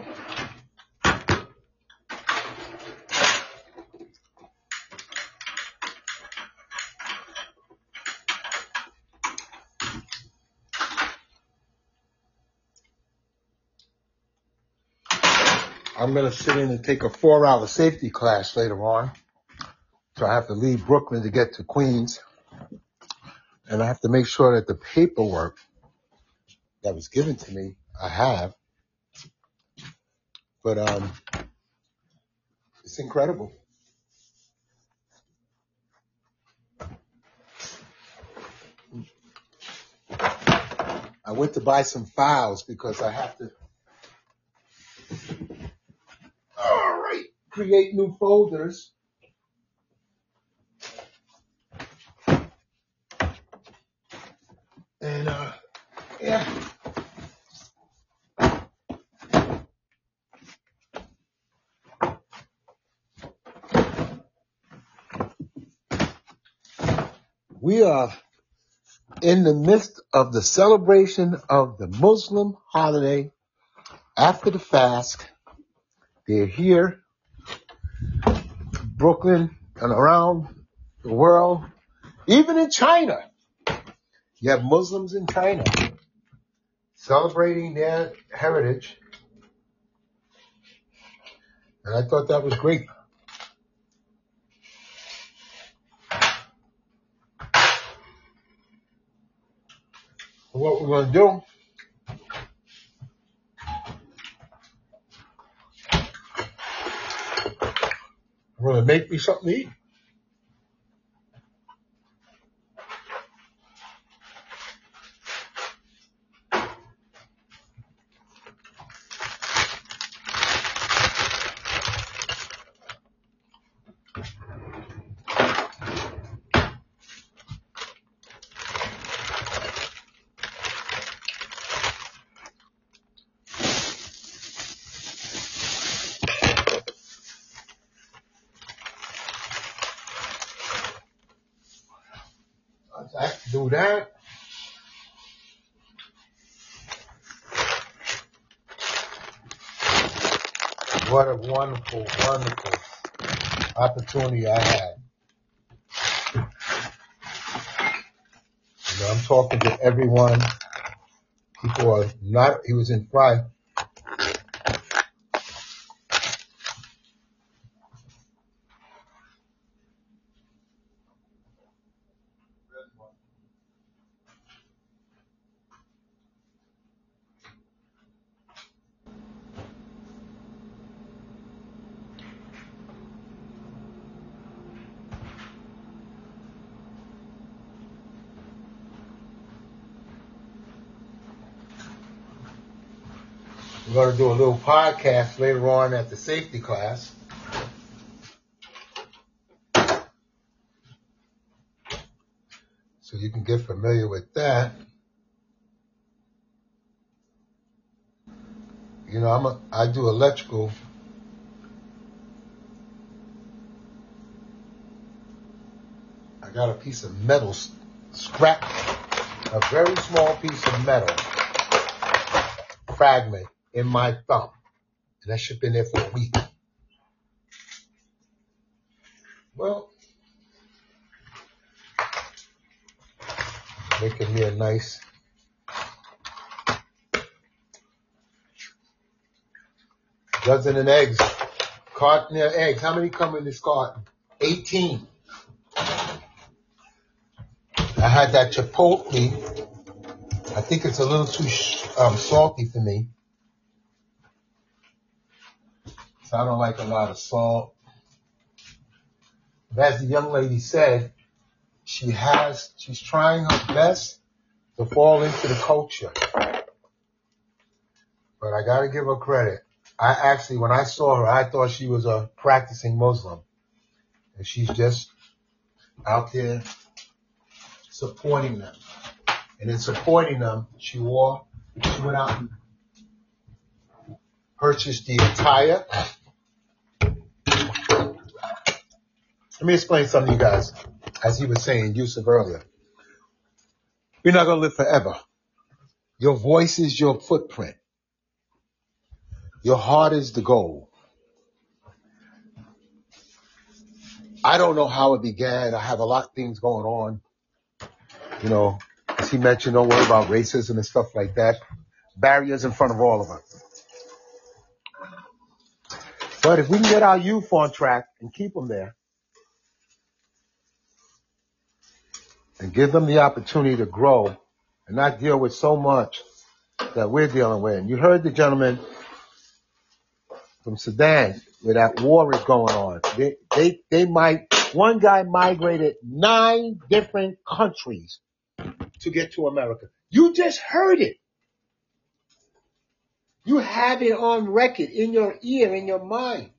I'm going to sit in and take a 4-hour safety class later on. So I have to leave Brooklyn to get to Queens. And I have to make sure that the paperwork that was given to me, I have. But it's incredible. I went to buy some files because I have to, create new folders. And, yeah. We are in the midst of the celebration of the Muslim holiday after the fast. They're here, Brooklyn and around the world, even in China. You have Muslims in China celebrating their heritage. And I thought that was great. What we're going to do, we're going to make me something to eat. I have to do that. What a wonderful, wonderful opportunity I had. You know, I'm talking to everyone. People are not, he was in fright. We're going to do a little podcast later on at the safety class. So you can get familiar with that. You know, I do electrical I got a piece of metal scrap, a very small piece of metal fragment in my thumb. And that should have been there for a week. Well, making me a nice dozen of eggs. Carton of eggs. How many come in this carton? 18. I had that chipotle. I think it's a little too salty for me. So I don't like a lot of salt. But as the young lady said, she's trying her best to fall into the culture. But I gotta give her credit. When I saw her, I thought she was a practicing Muslim. And she's just out there supporting them. And in supporting them, she went out and purchased the attire. Let me explain something to you guys. As he was saying, Yusuf earlier. You're not going to live forever. Your voice is your footprint. Your heart is the goal. I don't know how it began. I have a lot of things going on. You know, as he mentioned, don't worry about racism and stuff like that. Barriers in front of all of us. But if we can get our youth on track and keep them there and give them the opportunity to grow and not deal with so much that we're dealing with. And you heard the gentleman from Sudan where that war is going on. One guy migrated 9 different countries to get to America. You just heard it. You have it on record in your ear, in your mind.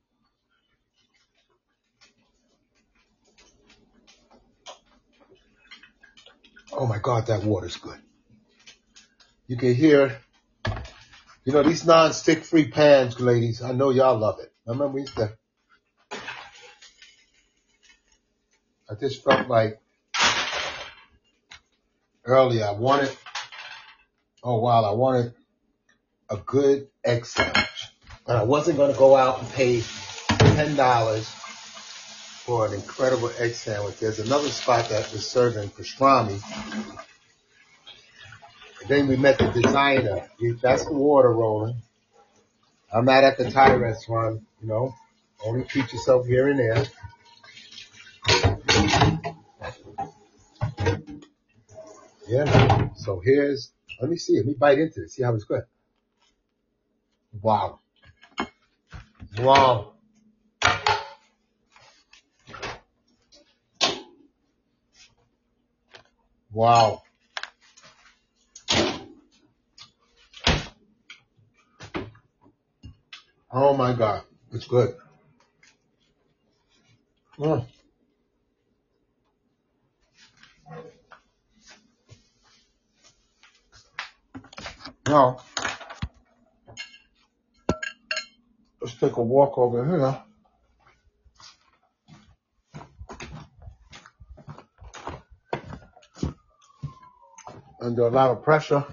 Oh my God, that water's good. You can hear, these non-stick free pans, ladies. I know y'all love it. I remember I just felt like earlier I wanted a good egg sandwich. But I wasn't going to go out and pay $10 for an incredible egg sandwich. There's another spot that was serving pastrami. And then we met the designer. That's the water rolling. I'm not at the Thai restaurant, Only treat yourself here and there. Yeah. So let me bite into it, see how it's good. Wow. Wow. Wow. Oh my God. It's good. Now, let's take a walk over here. Under a lot of pressure.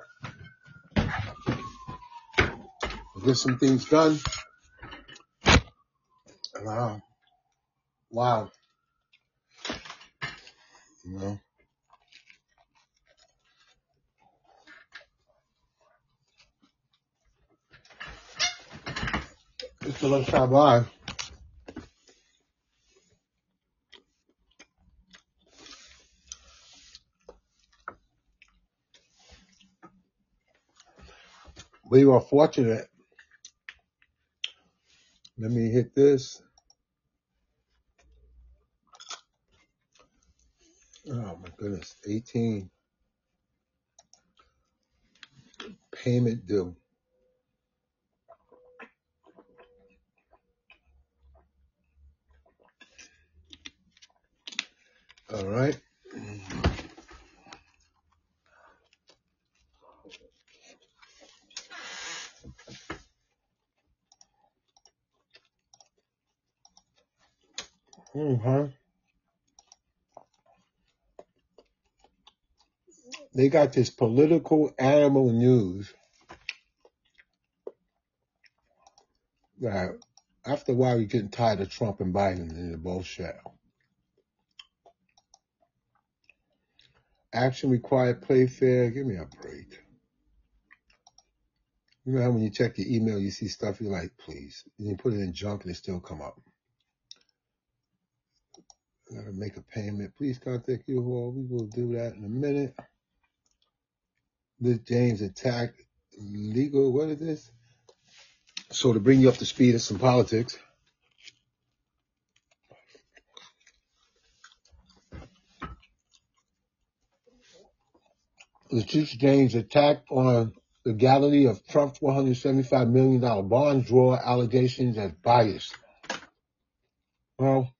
Get some things done. Wow. It's a little Shabbat. We were fortunate. Let me hit this. Oh my goodness. 18. Payment due. All right. they got this political animal news that after a while you're getting tired of Trump and Biden and the bullshit. Action required Playfair. Give me a break. You know how when you check your email, you see stuff, you're like, please. And you put it in junk and it still come up. I gotta make a payment. Please contact you. Well, we will do that in a minute. This James attack legal. What is this? So to bring you up to speed of some politics. Letitia James attack on the legality of Trump's $175 million bond draw allegations as biased. Well,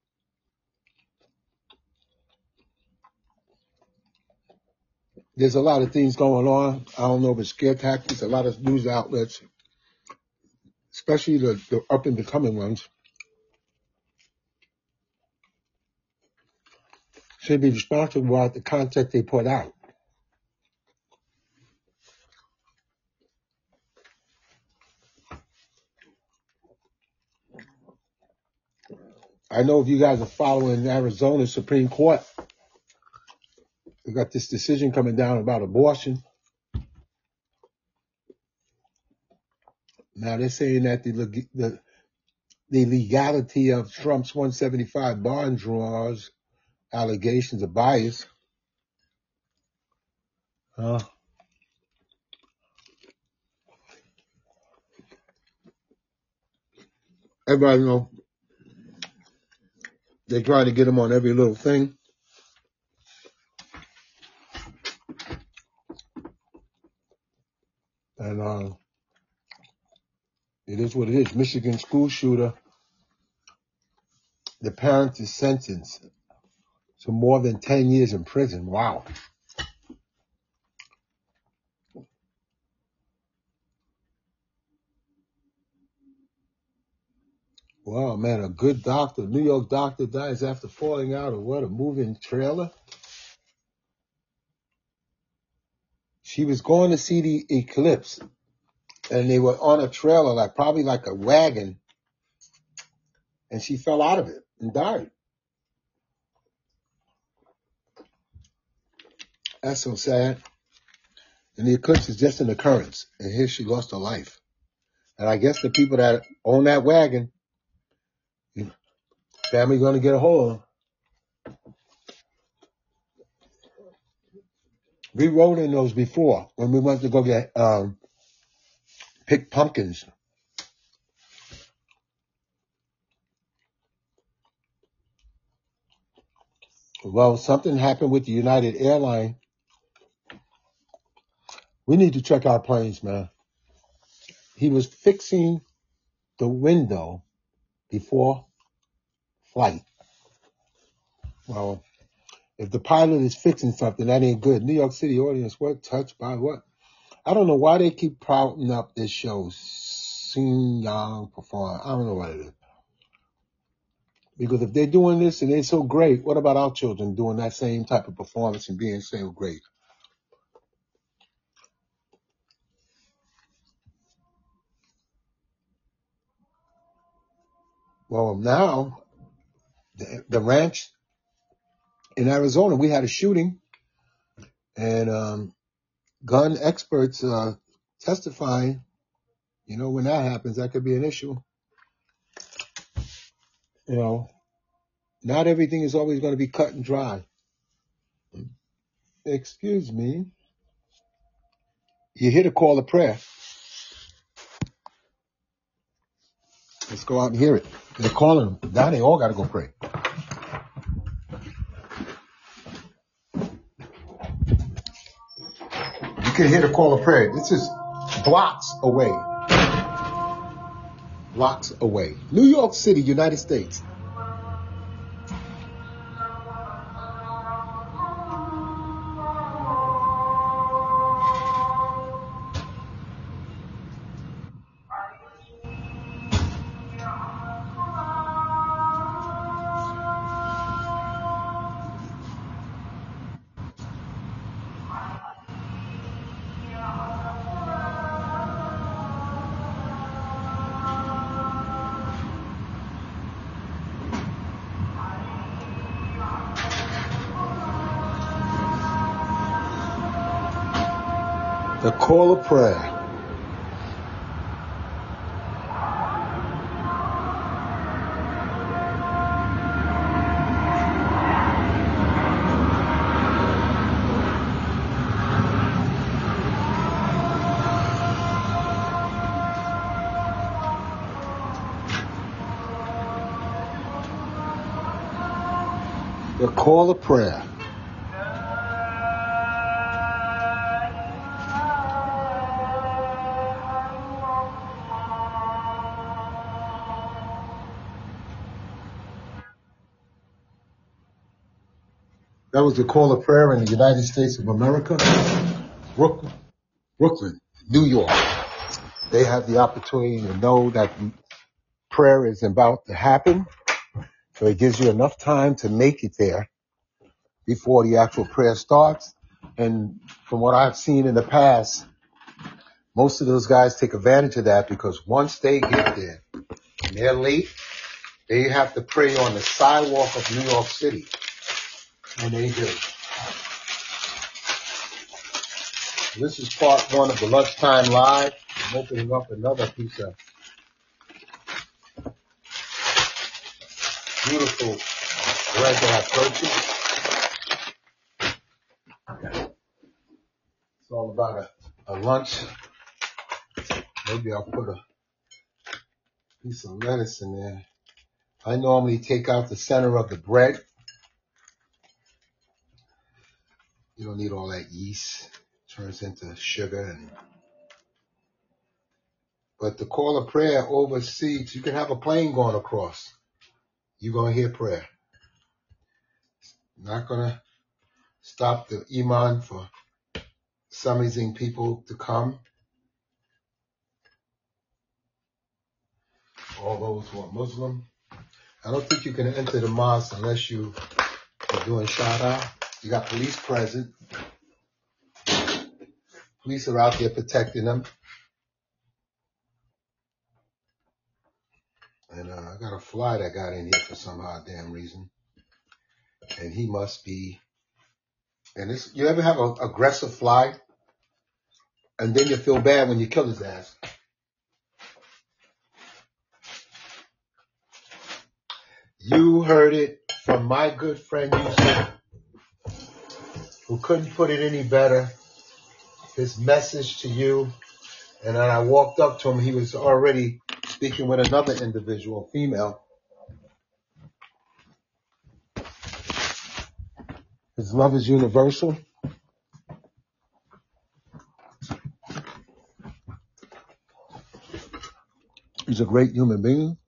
there's a lot of things going on. I don't know if it's scare tactics. A lot of news outlets, especially the up and coming ones, should be responsible about the content they put out. I know if you guys are following Arizona Supreme Court, we got this decision coming down about abortion. Now they're saying that the legality of Trump's 175 bond draws allegations of bias. Everybody know they try to get him on every little thing. And it is what it is. Michigan school shooter, the parent is sentenced to more than 10 years in prison. Wow. Wow, man, a good doctor, New York doctor dies after falling out of what, a moving trailer? She was going to see the eclipse, and they were on a trailer, probably like a wagon, and she fell out of it and died. That's so sad. And the eclipse is just an occurrence, and here she lost her life. And I guess the people that own that wagon, family going to get a hold of them. We rode in those before when we went to go get pick pumpkins. Well, something happened with the United Airlines. We need to check our planes, man. He was fixing the window before flight. Well, if the pilot is fixing something, that ain't good. New York City audience, what touched by what? I don't know why they keep propping up this show, Sing Young Perform. I don't know what it is. Because if they're doing this and they're so great, what about our children doing that same type of performance and being so great? Well, now, the ranch in Arizona, we had a shooting, and gun experts testifying, when that happens, that could be an issue. Not everything is always going to be cut and dry. Excuse me. You hear the call of prayer. Let's go out and hear it. They're calling them. Now they all got to go pray. You can hear the call of prayer. This is blocks away. Blocks away. New York City, United States. The call of prayer. The call of prayer. That was the call of prayer in the United States of America, Brooklyn, New York. They have the opportunity to know that prayer is about to happen, so it gives you enough time to make it there before the actual prayer starts. And from what I've seen in the past, most of those guys take advantage of that, because once they get there and they're late, they have to pray on the sidewalk of New York City. And they do. This is part one of the Lunchtime Live. I'm opening up another piece of beautiful bread that I purchased. It's all about a lunch. Maybe I'll put a piece of lettuce in there. I normally take out the center of the bread. You don't need all that yeast. It turns into sugar. But the call of prayer overseas, you can have a plane going across. You're going to hear prayer. Not going to stop the Iman for summoning people to come. All those who are Muslim. I don't think you can enter the mosque unless you are doing shada. You got police present. Police are out there protecting them. And I got a fly that got in here for some odd damn reason. And he must be. And this, you ever have an aggressive fly? And then you feel bad when you kill his ass. You heard it from my good friend Yusuf, who couldn't put it any better. His message to you. And then I walked up to him. He was already speaking with another individual, female. His love is universal. He's a great human being.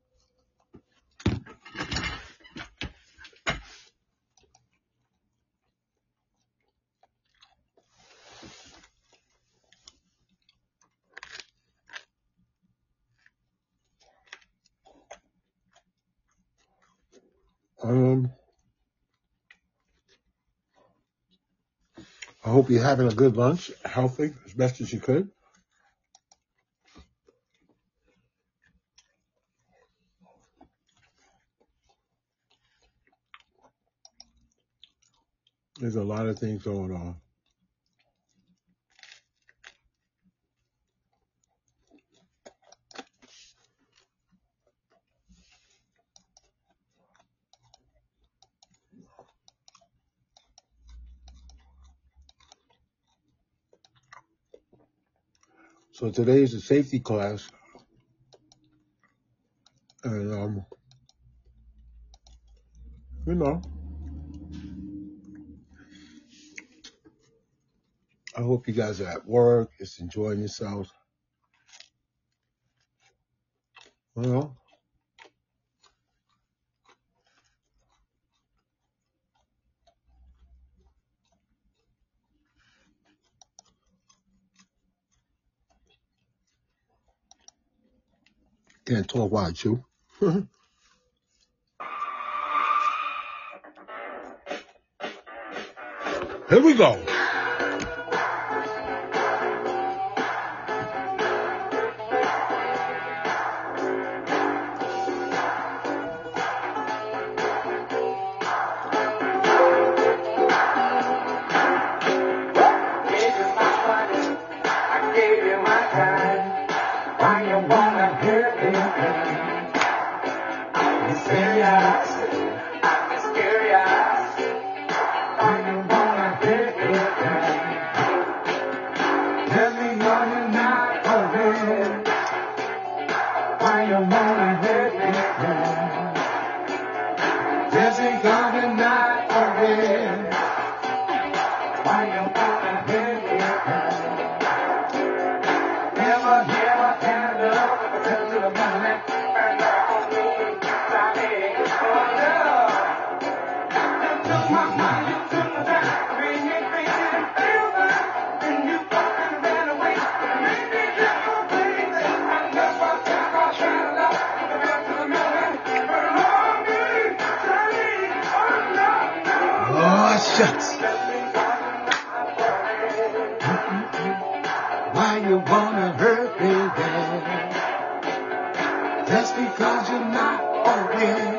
I hope you're having a good lunch, healthy, as best as you could. There's a lot of things going on. So today is a safety class. And, you know, I hope you guys are at work, just enjoying yourselves. Well, can't talk while I chew. Here we go. Mysterious, I'm mysterious. Why you wanna hit me, girl? Tell me why you're not aware. Why you wanna hit me, girl? Tell me why you're not aware. Why you wanna hit me, girl? Never hand up to the money. And on me, darling, oh love. You took my mind, you took my time. Made me feel good. Then you fucking ran away. Made me feel so crazy. I never think I'll try to love. Back to the million. But on me, darling, oh no. Oh, shucks. Why you wanna hurt me, girl? Just because you're not aware.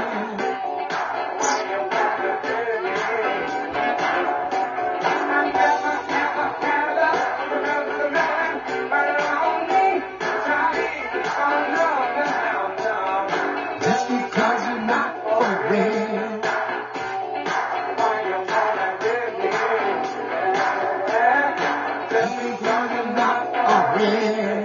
Just because you're not aware. Just because you're not aware.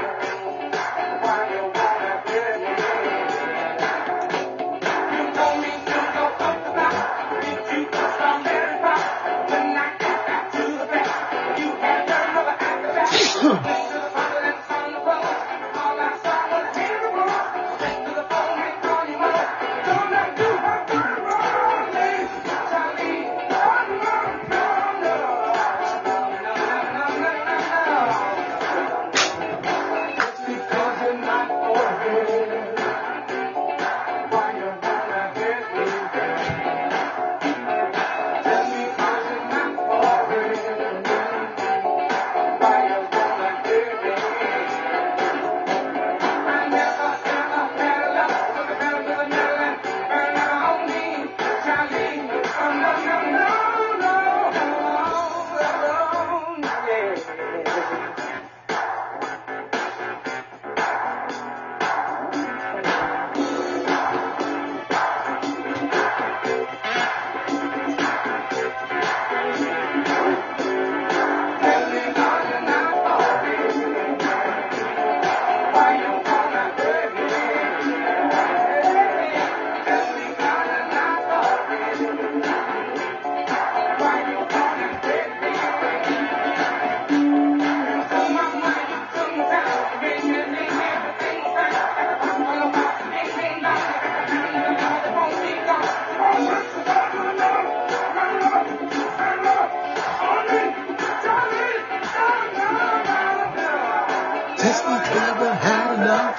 Just because I've had enough.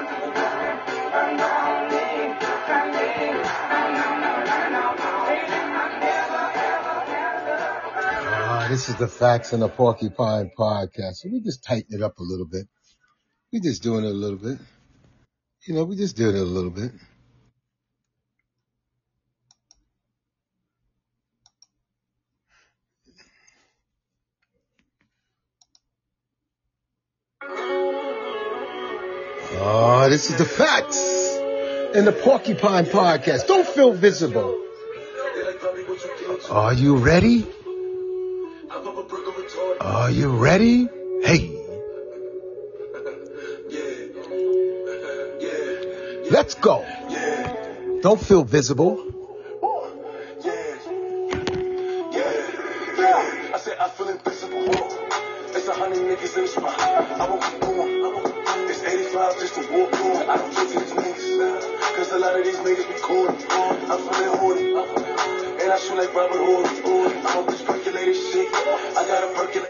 This is the Facts and the Porcupine Podcast. So we just tighten it up a little bit. We just doing it a little bit. You know, we just doing it a little bit. This is the Facts and the Porcupine Podcast. Don't feel visible. Are you ready? Are you ready? Hey. Let's go. Don't feel visible. I said I feel invisible. It's 100 niggas in the spot. I won't keep going. It's 85 just to walk on. I don't talk to these niggas. Cause a lot of these niggas be cool. I'm feeling horny. And I shoot like Robert Horry. I'm on this percolated shit. I got a percolate.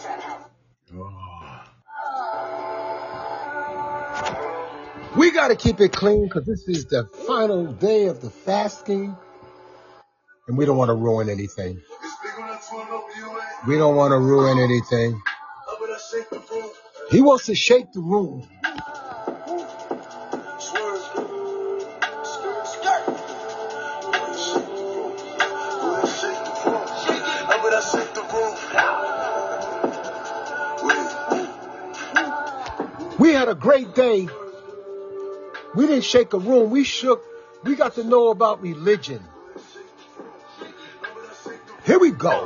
We got to keep it clean because this is the final day of the fasting. And we don't want to ruin anything. We don't want to ruin anything. He wants to shake the room. We had a great day We didn't shake a room. We shook. We got to know about religion. Here we go.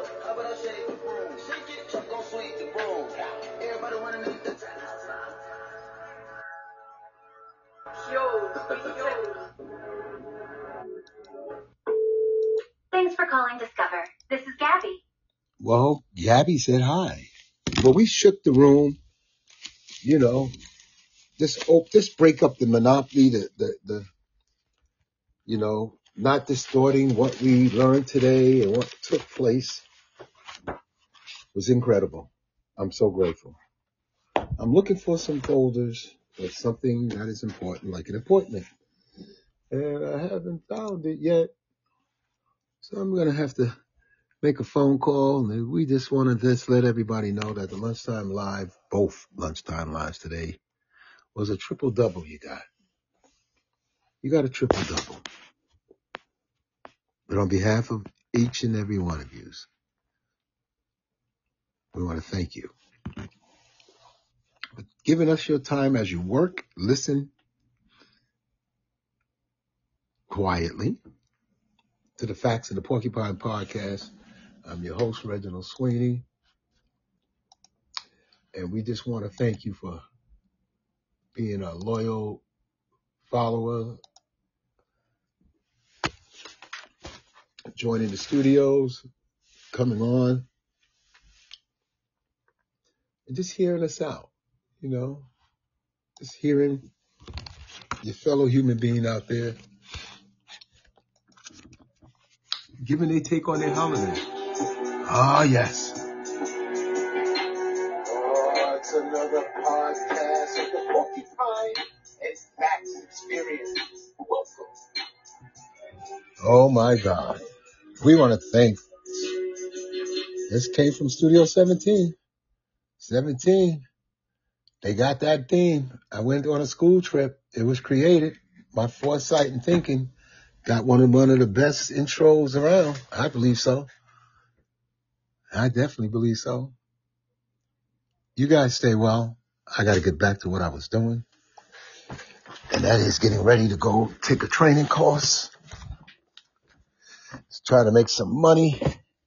Thanks for calling Discover. This is Gabby. Well, Gabby said hi. But we shook the room, you know, just break up the monopoly, the you know, not distorting what we learned today and what took place. It was incredible. I'm so grateful. I'm looking for some folders for something that is important, like an appointment. And I haven't found it yet. So I'm going to have to make a phone call. And we just want to just let everybody know that the Lunchtime Live, both Lunchtime Lives today, was a triple-double you got. You got a triple-double. But on behalf of each and every one of you, we want to thank you for giving us your time as you work, listen quietly to the Facts of the Porcupine Podcast. I'm your host, Reginald Sweeney. And we just want to thank you for being a loyal follower, joining the studios, coming on, and just hearing us out, you know, just hearing your fellow human being out there giving their take on their holiday. Ah, yes. Oh, it's another podcast of the Porcupine and Facts Experience. Welcome. Oh, my God. We want to thank. This came from Studio 17. 17. They got that theme. I went on a school trip. It was created. My foresight and thinking got one of the best intros around. I believe so. I definitely believe so. You guys stay well. I got to get back to what I was doing. And that is getting ready to go take a training course. Try to make some money.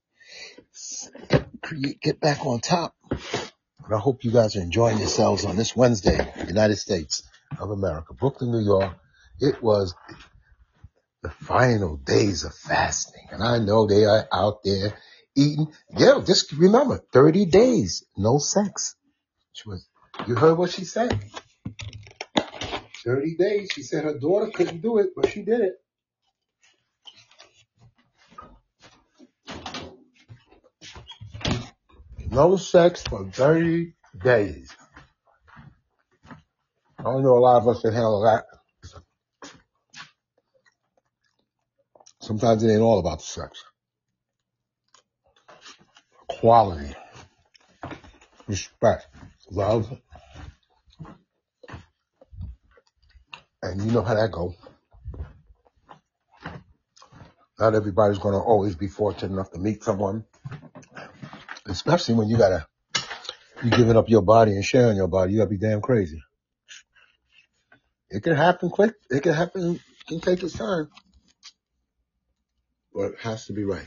Get back on top. But I hope you guys are enjoying yourselves on this Wednesday, United States of America, Brooklyn, New York. It was the final days of fasting. And I know they are out there eating. Yeah, just remember, 30 days, no sex. You heard what she said. 30 days. She said her daughter couldn't do it, but she did it. No sex for 30 days. I don't know a lot of us can handle that. Sometimes it ain't all about the sex. Quality, respect, love, and you know how that goes. Not everybody's going to always be fortunate enough to meet someone, especially when you're giving up your body and sharing your body. You got to be damn crazy. It can happen quick. It can take its time, but it has to be right.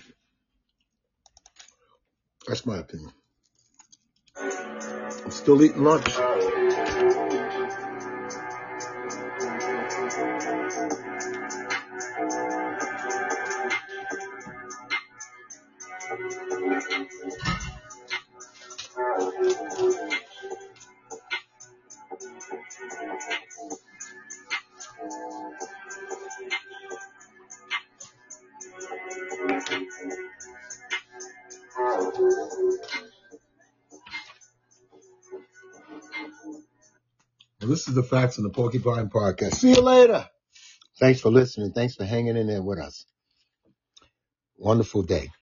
That's my opinion. I'm still eating lunch. Well, this is the Facts on the Porcupine Podcast. See you later. Thanks for listening. Thanks for hanging in there with us. Wonderful day.